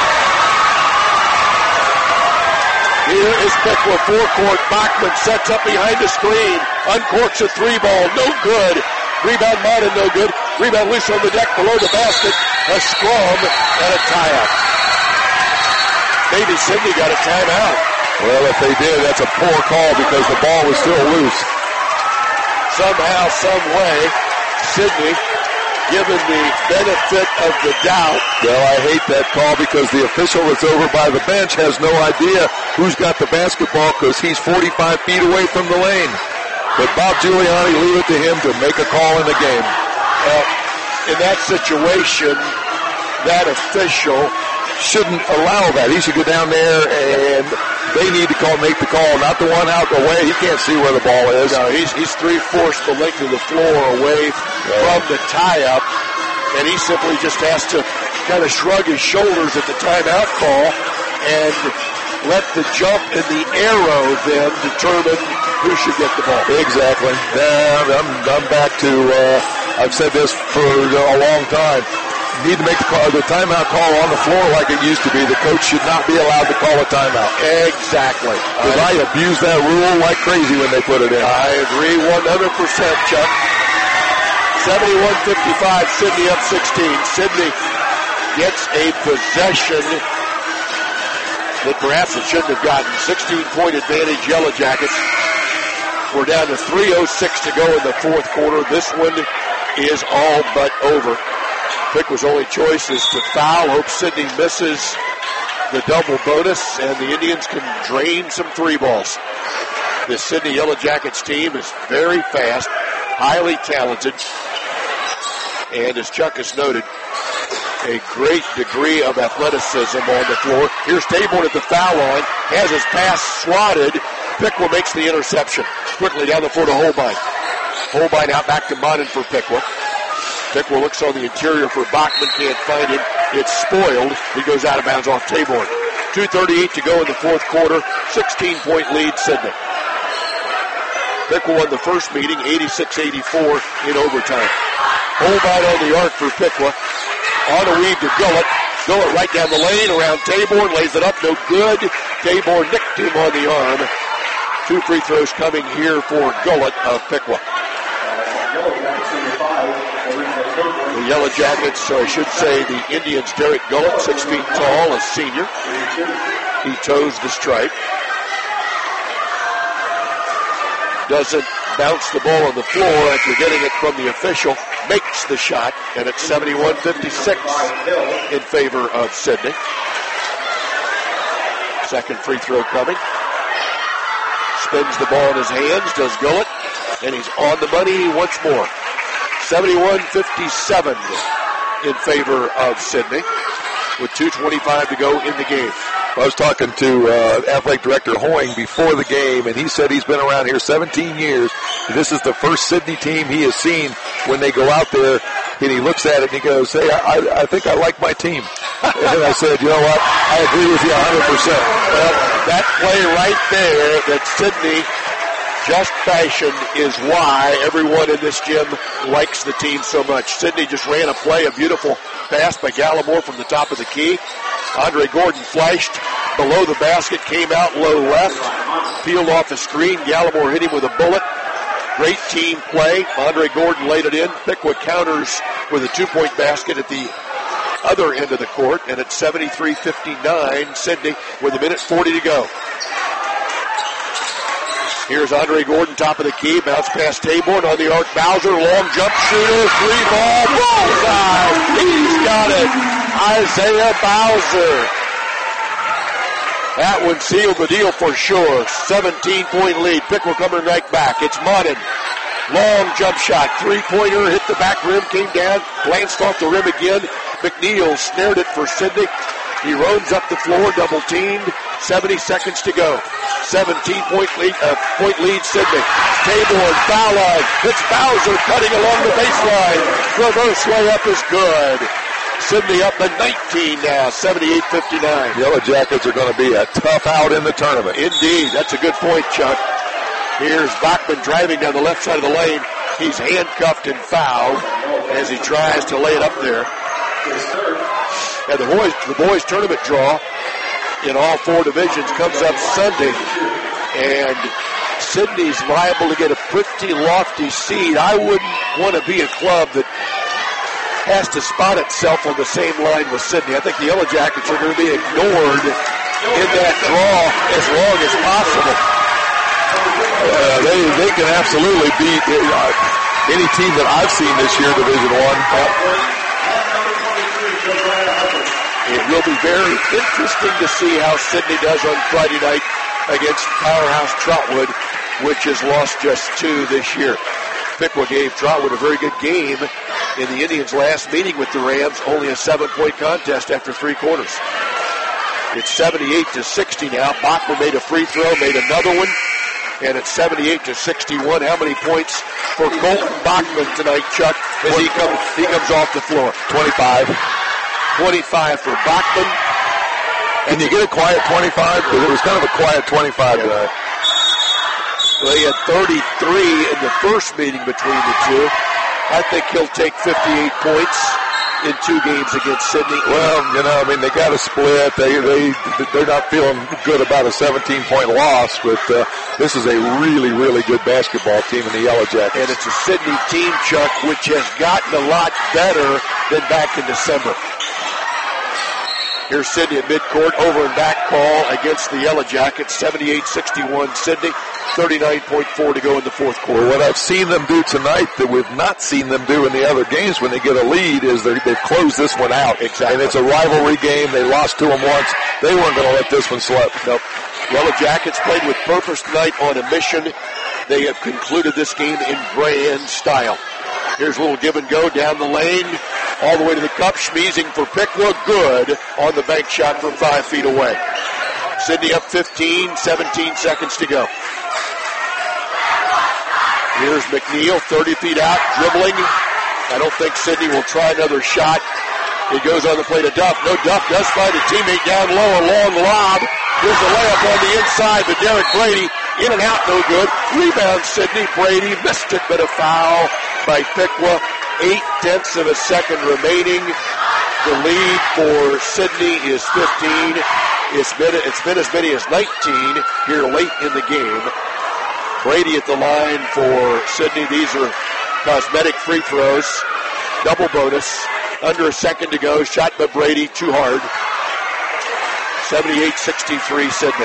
Here is Pickwa, forecourt. Bachman sets up behind the screen. Uncorks a 3-ball. No good. Rebound Monin, no good. Rebound loose on the deck below the basket. A scrum and a tie-up. Maybe Sydney got a timeout. Well, if they did, that's a poor call because the ball was still loose. Somehow, some way, Sydney given the benefit of the doubt. Well, I hate that call because the official that's over by the bench has no idea who's got the basketball because he's 45 feet away from the lane. But Bob Giuliani, leave it to him to make a call in the game. In that situation, that official shouldn't allow that. He should go down there and they need to make the call, not the one out the way. He can't see where the ball is. No, he's 3/4 the length of the floor away from the tie-up, and he simply just has to kind of shrug his shoulders at the timeout call and let the jump and the arrow then determine who should get the ball. Exactly. I'm back to, I've said this for a long time. need to make the timeout call on the floor like it used to be. The coach should not be allowed to call a timeout. Exactly. Because I abused that rule like crazy when they put it in. I agree 100%, Chuck. 71-55, Sydney up 16. Sydney gets a possession that perhaps it shouldn't have gotten. 16-point advantage, Yellow Jackets. We're down to 3:06 to go in the fourth quarter. This one is all but over. Pickwa's only choice is to foul. Hope Sydney misses the double bonus, and the Indians can drain some three balls. The Sydney Yellow Jackets team is very fast, highly talented, and as Chuck has noted, a great degree of athleticism on the floor. Here's Taborn at the foul line, has his pass swatted. Pickwa makes the interception. Quickly down the floor to Holbein. Holbein out back to Monin for Pickwa. Pickwa looks on the interior for Bachman, can't find him. It's spoiled. He goes out of bounds off Taborn. 2:38 to go in the fourth quarter. 16-point lead, Sydney. Pickwa won the first meeting, 86-84 in overtime. Holbein on the arc for Pickwa. On a weave to Gullett. Gullett right down the lane around Taborn. Lays it up, no good. Taborn nicked him on the arm. 2 free throws coming here for Gullett of Pickwa. The Yellow Jackets, or I should say the Indians, Derek Gullett, 6 feet tall, a senior. He toes the stripe. Doesn't bounce the ball on the floor after getting it from the official. Makes the shot, and it's 71-56 in favor of Sydney. Second free throw coming. Spins the ball in his hands, does Gullett, and he's on the money once more. 71-57 in favor of Sydney with 2:25 to go in the game. I was talking to athletic director Hoying before the game, and he said he's been around here 17 years. This is the first Sydney team he has seen when they go out there, and he looks at it and he goes, hey, I think I like my team. And I said, you know what, I agree with you 100%. Well, that play right there that Sydney just fashioned is why everyone in this gym likes the team so much. Sydney just ran a play, a beautiful pass by Gallimore from the top of the key. Andre Gordon flashed below the basket, came out low left, peeled off the screen. Gallimore hit him with a bullet. Great team play. Andre Gordon laid it in. Pickwa counters with a 2-point basket at the other end of the court, and it's 73-59, Sydney with 1:40 to go. Here's Andre Gordon, top of the key, bounce past Taborn on the arc. Bowser, long jump shooter, 3-ball, bullseye. He's got it. Isaiah Bowser. That one sealed the deal for sure. 17-point lead. Pickwa coming right back. It's Monin. Long jump shot. 3-pointer hit the back rim, came down, glanced off the rim again. McNeil snared it for Sydney. He roams up the floor, double teamed. 70 seconds to go. 17-point lead, Sydney. Taborn, foul line. It's Bowser cutting along the baseline. Reverse layup is good. Sydney up at 19 now, 78-59. Yellow Jackets are going to be a tough out in the tournament. Indeed, that's a good point, Chuck. Here's Bachman driving down the left side of the lane. He's handcuffed and fouled as he tries to lay it up there. And the boys tournament draw in all 4 divisions comes up Sunday, and Sydney's liable to get a pretty lofty seed. I wouldn't want to be a club that has to spot itself on the same line with Sydney. I think the Yellow Jackets are going to be ignored in that draw as long as possible. They can absolutely beat any team that I've seen this year, Division I. It will be very interesting to see how Sydney does on Friday night against powerhouse Trotwood, which has lost just 2 this year. Pickwa gave Trotwood a very good game in the Indians' last meeting with the Rams, only a 7-point contest after 3 quarters. It's 78-60 now. Bachman made a free throw, made another one, and it's 78-61. How many points for Colton Bachman tonight, Chuck, as he comes off the floor? 25. 25 for Bachman. Can you get a quiet 25? Because it was kind of a quiet 25 tonight. Well, he had 33 in the first meeting between the two. I think he'll take 58 points in 2 games against Sydney. Well, they got a split. They're not feeling good about a 17-point loss, but this is a really, really good basketball team in the Yellow Jackets. And it's a Sydney team, Chuck, which has gotten a lot better than back in December. Here's Sydney at midcourt, over and back call against the Yellow Jackets, 78-61 Sydney, 39.4 to go in the fourth quarter. Well, what I've seen them do tonight that we've not seen them do in the other games when they get a lead is they've closed this one out. Exactly. And it's a rivalry game. They lost to them once. They weren't going to let this one slip. Nope. Yellow Jackets played with purpose tonight on a mission. They have concluded this game in grand style. Here's a little give and go down the lane, all the way to the cup. Schmeezing for Piqua, good on the bank shot from 5 feet away. Sydney up 15, 17 seconds to go. Here's McNeil, 30 feet out, dribbling. I don't think Sydney will try another shot. It goes on the play to Duff. No, Duff does find a teammate down low, a long lob. Here's a layup on the inside, but Derek Brady in and out, no good. Rebound, Sydney. Brady missed it, but a foul by Piqua. 0.8 of a second remaining. The lead for Sydney is 15. It's been as many as 19 here late in the game. Brady at the line for Sydney. These are cosmetic free throws. Double bonus. Under a second to go. Shot by Brady. Too hard. 78-63 Sydney.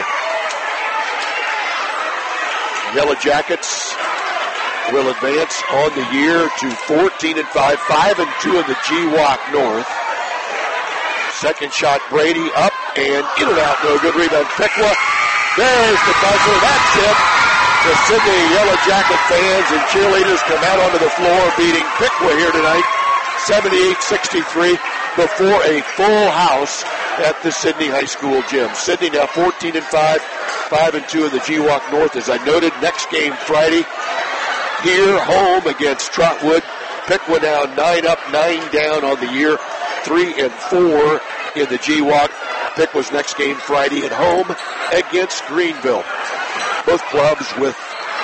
Yellow Jackets will advance on the year to 14-5, 5-2 in the GWOC North. Second shot, Brady up and in and out. No good rebound. Piqua. There's the buzzer. That's it. The Sydney Yellow Jacket fans and cheerleaders come out onto the floor beating Piqua here tonight. 78-63 before a full house at the Sydney High School gym. Sydney now 14-5, 5-2 in the GWOC North. As I noted, next game Friday here home against Trotwood. Piqua now 9 up, 9 down on the year, 3-4 in the GWOC. Piqua's next game Friday at home against Greenville. Both clubs with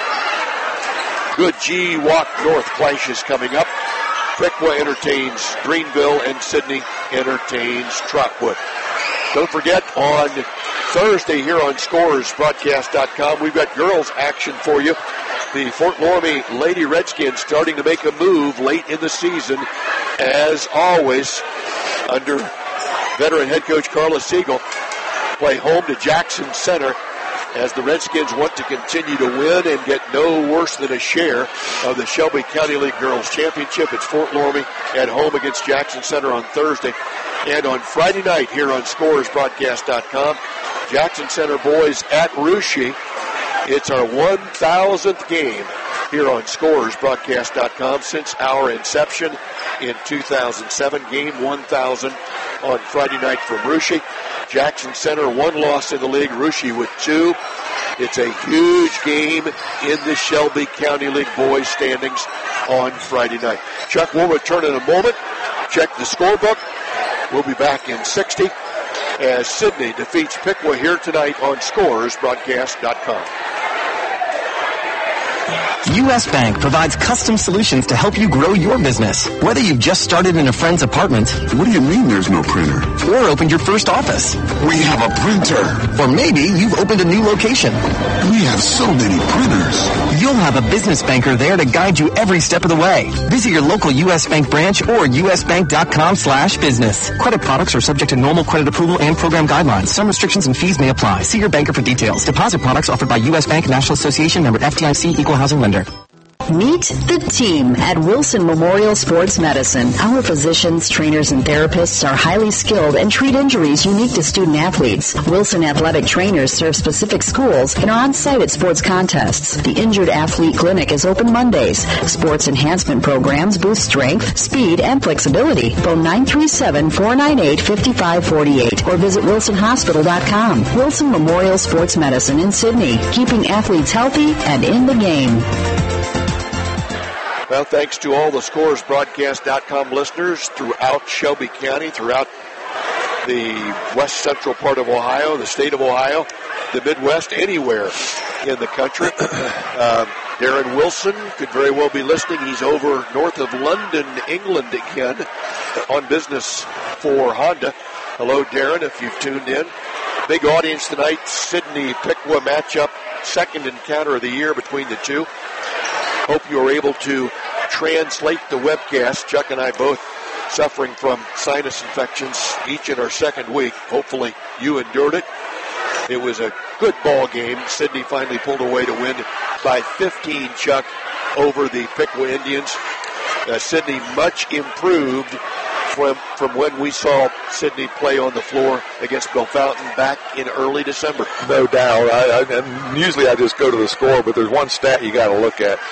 good GWOC North clashes coming up. Piqua entertains Greenville and Sydney entertains Trotwood. Don't forget, on Thursday here on ScorersBroadcast.com, we've got girls action for you. The Fort Loramie Lady Redskins starting to make a move late in the season, as always, under veteran head coach Carla Siegel. Play home to Jackson Center as the Redskins want to continue to win and get no worse than a share of the Shelby County League Girls Championship. It's Fort Loramie at home against Jackson Center on Thursday. And on Friday night here on ScorersBroadcast.com, Jackson Center boys at Russia. It's our 1,000th game here on ScorersBroadcast.com since our inception in 2007. Game 1,000 on Friday night from Russia. Jackson Center, 1 loss in the league. Russia with 2. It's a huge game in the Shelby County League boys standings on Friday night. Chuck, we'll return in a moment. Check the scorebook. We'll be back in 60 as Sydney defeats Piqua here tonight on ScorersBroadcast.com. U.S. Bank provides custom solutions to help you grow your business. Whether you've just started in a friend's apartment. What do you mean there's no printer? Or opened your first office. We have a printer. Or maybe you've opened a new location. We have so many printers. You'll have a business banker there to guide you every step of the way. Visit your local U.S. Bank branch or usbank.com/business. Credit products are subject to normal credit approval and program guidelines. Some restrictions and fees may apply. See your banker for details. Deposit products offered by U.S. Bank, National Association, member FDIC, Equal Housing Lender. Meet the team at Wilson Memorial Sports Medicine. Our physicians, trainers, and therapists are highly skilled and treat injuries unique to student athletes. Wilson athletic trainers serve specific schools and are on site at sports contests. The Injured Athlete Clinic is open Mondays. Sports enhancement programs boost strength, speed, and flexibility. Phone 937-498-5548 or visit wilsonhospital.com. Wilson Memorial Sports Medicine in Sydney, keeping athletes healthy and in the game. Well, thanks to all the ScorersBroadcast.com listeners throughout Shelby County, throughout the west central part of Ohio, the state of Ohio, the Midwest, anywhere in the country. Darren Wilson could very well be listening. He's over north of London, England again on business for Honda. Hello, Darren, if you've tuned in. Big audience tonight, Sydney-Piqua matchup, second encounter of the year between the two. Hope you are able to translate the webcast. Chuck and I both suffering from sinus infections each in our second week. Hopefully you endured it. It was a good ball game. Sydney finally pulled away to win by 15, Chuck, over the Piqua Indians. Sydney much improved from when we saw Sydney play on the floor against Bellefontaine back in early December. No doubt. And usually I just go to the score, but there's one stat you got to look at.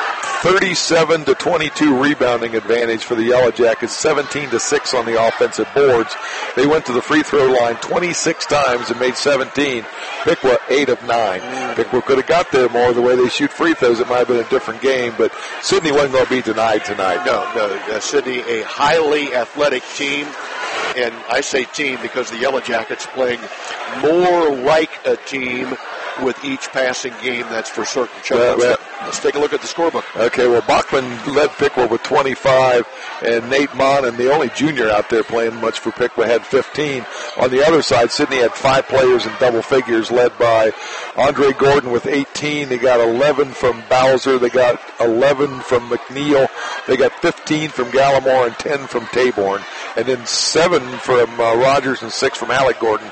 37-22 rebounding advantage for the Yellow Jackets, 17-6 on the offensive boards. They went to the free throw line 26 times and made 17. Piqua 8 of 9. Piqua could have got there more. The way they shoot free throws, it might have been a different game, but Sydney wasn't going to be denied tonight. No. Sydney, a highly athletic team, and I say team because the Yellow Jackets playing more like a team with each passing game, that's for certain. Let's take a look at the scorebook. Okay, well, Bachman led Piqua with 25, and Nate Monin, the only junior out there playing much for Piqua, had 15. On the other side, Sydney had 5 players in double figures, led by Andre Gordon with 18. They got 11 from Bowser. They got 11 from McNeil. They got 15 from Gallimore and 10 from Taborn. And then 7 from Rogers and 6 from Alec Gordon.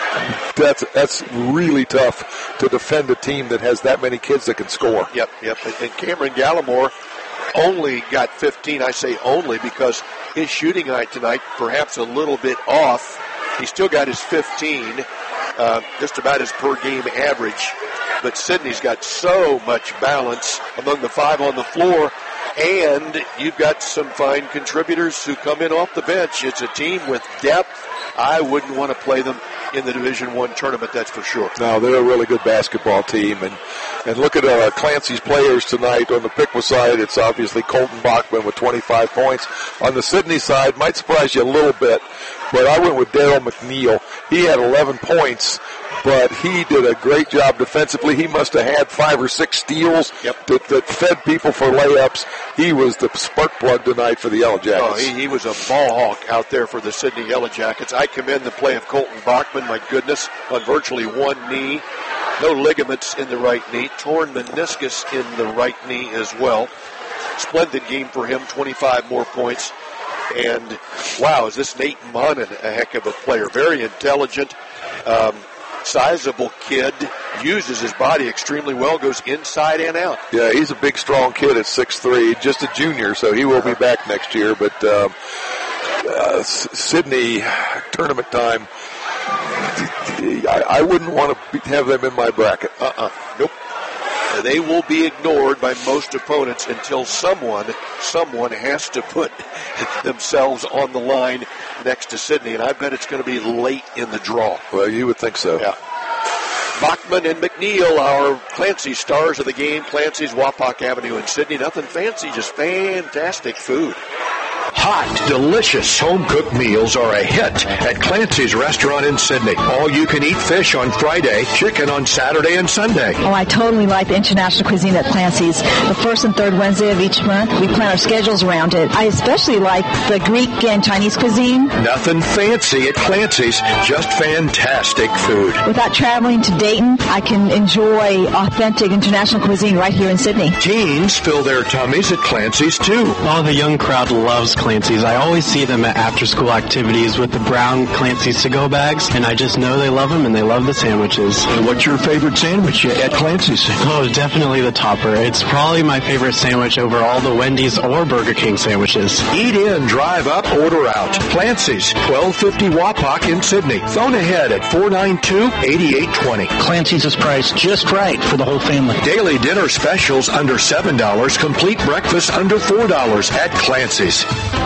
That's really tough to defend a team that has that many kids that can score. Yep. And Cameron Gallimore only got 15. I say only because his shooting night tonight perhaps a little bit off. He still got his 15, just about his per game average. But Sydney's got so much balance among the 5 on the floor. And you've got some fine contributors who come in off the bench. It's a team with depth. I wouldn't want to play them in the Division I tournament, that's for sure. No, they're a really good basketball team. And look at Clancy's players tonight. On the Piqua side, it's obviously Colton Bachman with 25 points. On the Sydney side, might surprise you a little bit, but I went with Daryl McNeil. He had 11 points, but he did a great job defensively. He must have had 5 or 6 steals that fed people for layups. He was the spark plug tonight for the Yellow Jackets. Oh, he was a ball hawk out there for the Sydney Yellow Jackets. I commend the play of Colton Bachman, my goodness, on virtually one knee. No ligaments in the right knee. Torn meniscus in the right knee as well. Splendid game for him, 25 more points. And, wow, is this Nate Monin a heck of a player. Very intelligent, sizable kid, uses his body extremely well, goes inside and out. Yeah, he's a big, strong kid at 6'3", just a junior, so he will be back next year. But Sydney, tournament time, I wouldn't want to have them in my bracket. Nope. They will be ignored by most opponents until someone has to put themselves on the line next to Sydney, and I bet it's going to be late in the draw. Well, you would think so. Yeah. Bachman and McNeil, our Clancy stars of the game. Clancy's Wapak Avenue in Sydney. Nothing fancy, just fantastic food. Hot, delicious home-cooked meals are a hit at Clancy's Restaurant in Sydney. All-you-can-eat fish on Friday, chicken on Saturday and Sunday. Oh, I totally like the international cuisine at Clancy's. The first and third Wednesday of each month, we plan our schedules around it. I especially like the Greek and Chinese cuisine. Nothing fancy at Clancy's, just fantastic food. Without traveling to Dayton, I can enjoy authentic international cuisine right here in Sydney. Teens fill their tummies at Clancy's, too. Oh, the young crowd loves Clancy's. I always see them at after-school activities with the brown Clancy's to-go bags, and I just know they love them and they love the sandwiches. What's your favorite sandwich at Clancy's? Oh, definitely the topper. It's probably my favorite sandwich over all the Wendy's or Burger King sandwiches. Eat in, drive up, order out. Clancy's, 1250 Wapak in Sydney. Phone ahead at 492-8820. Clancy's is priced just right for the whole family. Daily dinner specials under $7, complete breakfast under $4 at Clancy's.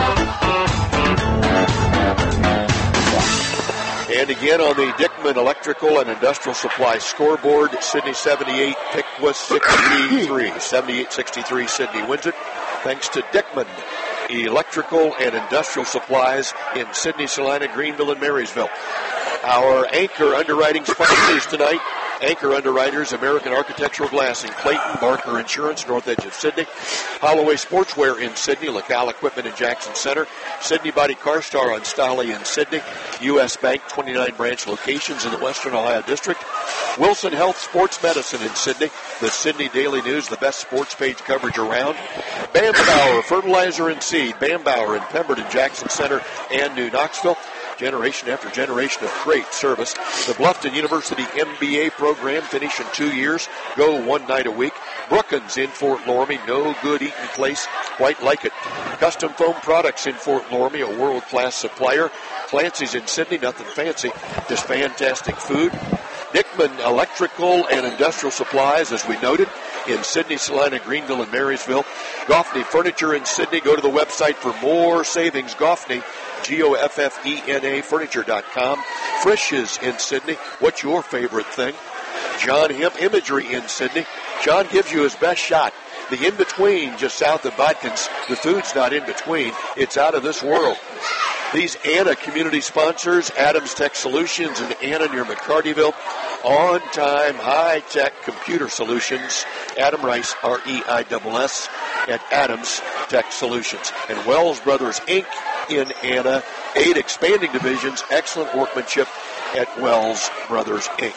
And again on the Dickman Electrical and Industrial Supply scoreboard, Sydney 78, Piqua 63. 78-63, Sydney wins it. Thanks to Dickman Electrical and Industrial Supplies in Sydney, Salina, Greenville, and Marysville. Our anchor underwriting sponsors tonight, Anchor Underwriters, American Architectural Glass in Clayton, Barker Insurance, north edge of Sydney, Holloway Sportswear in Sydney, LaCal Equipment in Jackson Center, Sydney Body Car Star on Stolly in Sydney, U.S. Bank, 29 branch locations in the Western Ohio District, Wilson Health Sports Medicine in Sydney, the Sydney Daily News, the best sports page coverage around, Bambauer Fertilizer and Seed, Bambauer in Pemberton, Jackson Center, and New Knoxville. Generation after generation of great service. The Bluffton University MBA program, finish in 2 years, go one night a week. Brookins in Fort Loramie, no good eating place quite like it. Custom Foam Products in Fort Loramie, a world-class supplier. Clancy's in Sydney, nothing fancy, just fantastic food. Dickman Electrical and Industrial Supplies, as we noted, in Sydney, Salina, Greenville, and Marysville. Goffney Furniture in Sydney. Go to the website for more savings. Goffney, Goffena, furniture.com. Frisch's in Sydney. What's your favorite thing? John Hemp Imagery in Sydney. John gives you his best shot. The in-between just south of Bodkins. The food's not in between. It's out of this world. These Anna community sponsors, Adams Tech Solutions in Anna near McCartyville. On-time, high-tech computer solutions. Adam Rice, R-E-I-S-S, at Adams Tech Solutions. And Wells Brothers, Inc. in Anna. 8 expanding divisions. Excellent workmanship at Wells Brothers, Inc.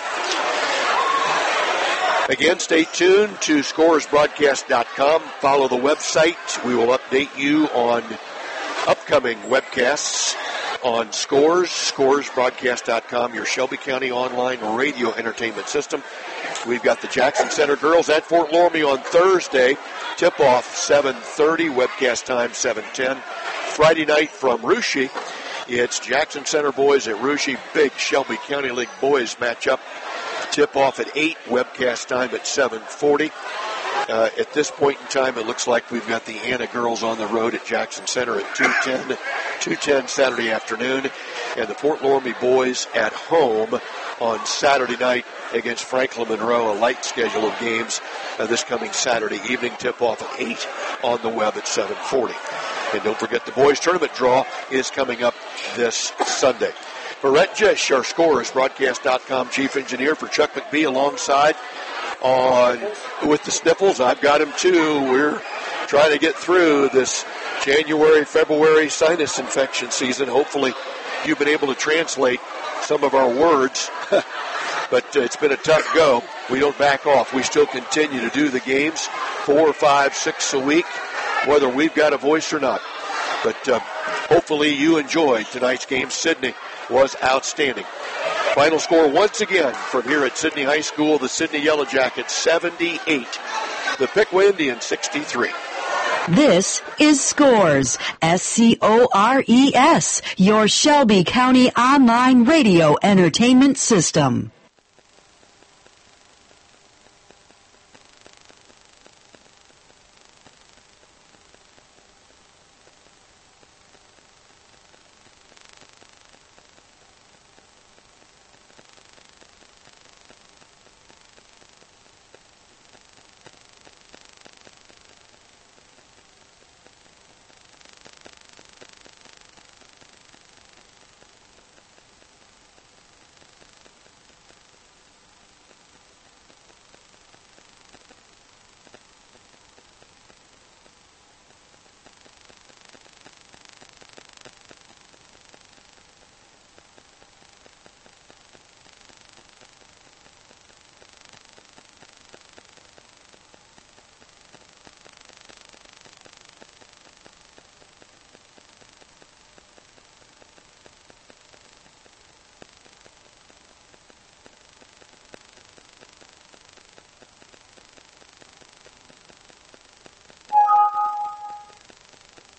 Again, stay tuned to scoresbroadcast.com. Follow the website. We will update you on upcoming webcasts on Scores, scoresbroadcast.com, your Shelby County online radio entertainment system. We've got the Jackson Center girls at Fort Loramie on Thursday. Tip-off 7:30, webcast time 7:10. Friday night from Russia, it's Jackson Center boys at Russia, big Shelby County League boys matchup. Tip-off at 8, webcast time at 7:40. At this point in time, it looks like we've got the Anna girls on the road at Jackson Center at 2:10 Saturday afternoon, and the Fort Loramie boys at home on Saturday night against Franklin Monroe, a light schedule of games this coming Saturday evening. Tip-off at 8 on the web at 7:40. And don't forget the boys tournament draw is coming up this Sunday. For Rhett Jish, our Scores, broadcast.com chief engineer, for Chuck McBee alongside with the sniffles. I've got him too. We're trying to get through this January, February sinus infection season. Hopefully you've been able to translate some of our words, but it's been a tough go. We don't back off. We still continue to do the games 4, 5, 6 a week, whether we've got a voice or not. But hopefully you enjoyed tonight's game. Sydney was outstanding. Final score once again from here at Sydney High School, the Sydney Yellow Jackets 78, the Piqua Indians 63. This is Scores, S-C-O-R-E-S, your Shelby County online radio entertainment system.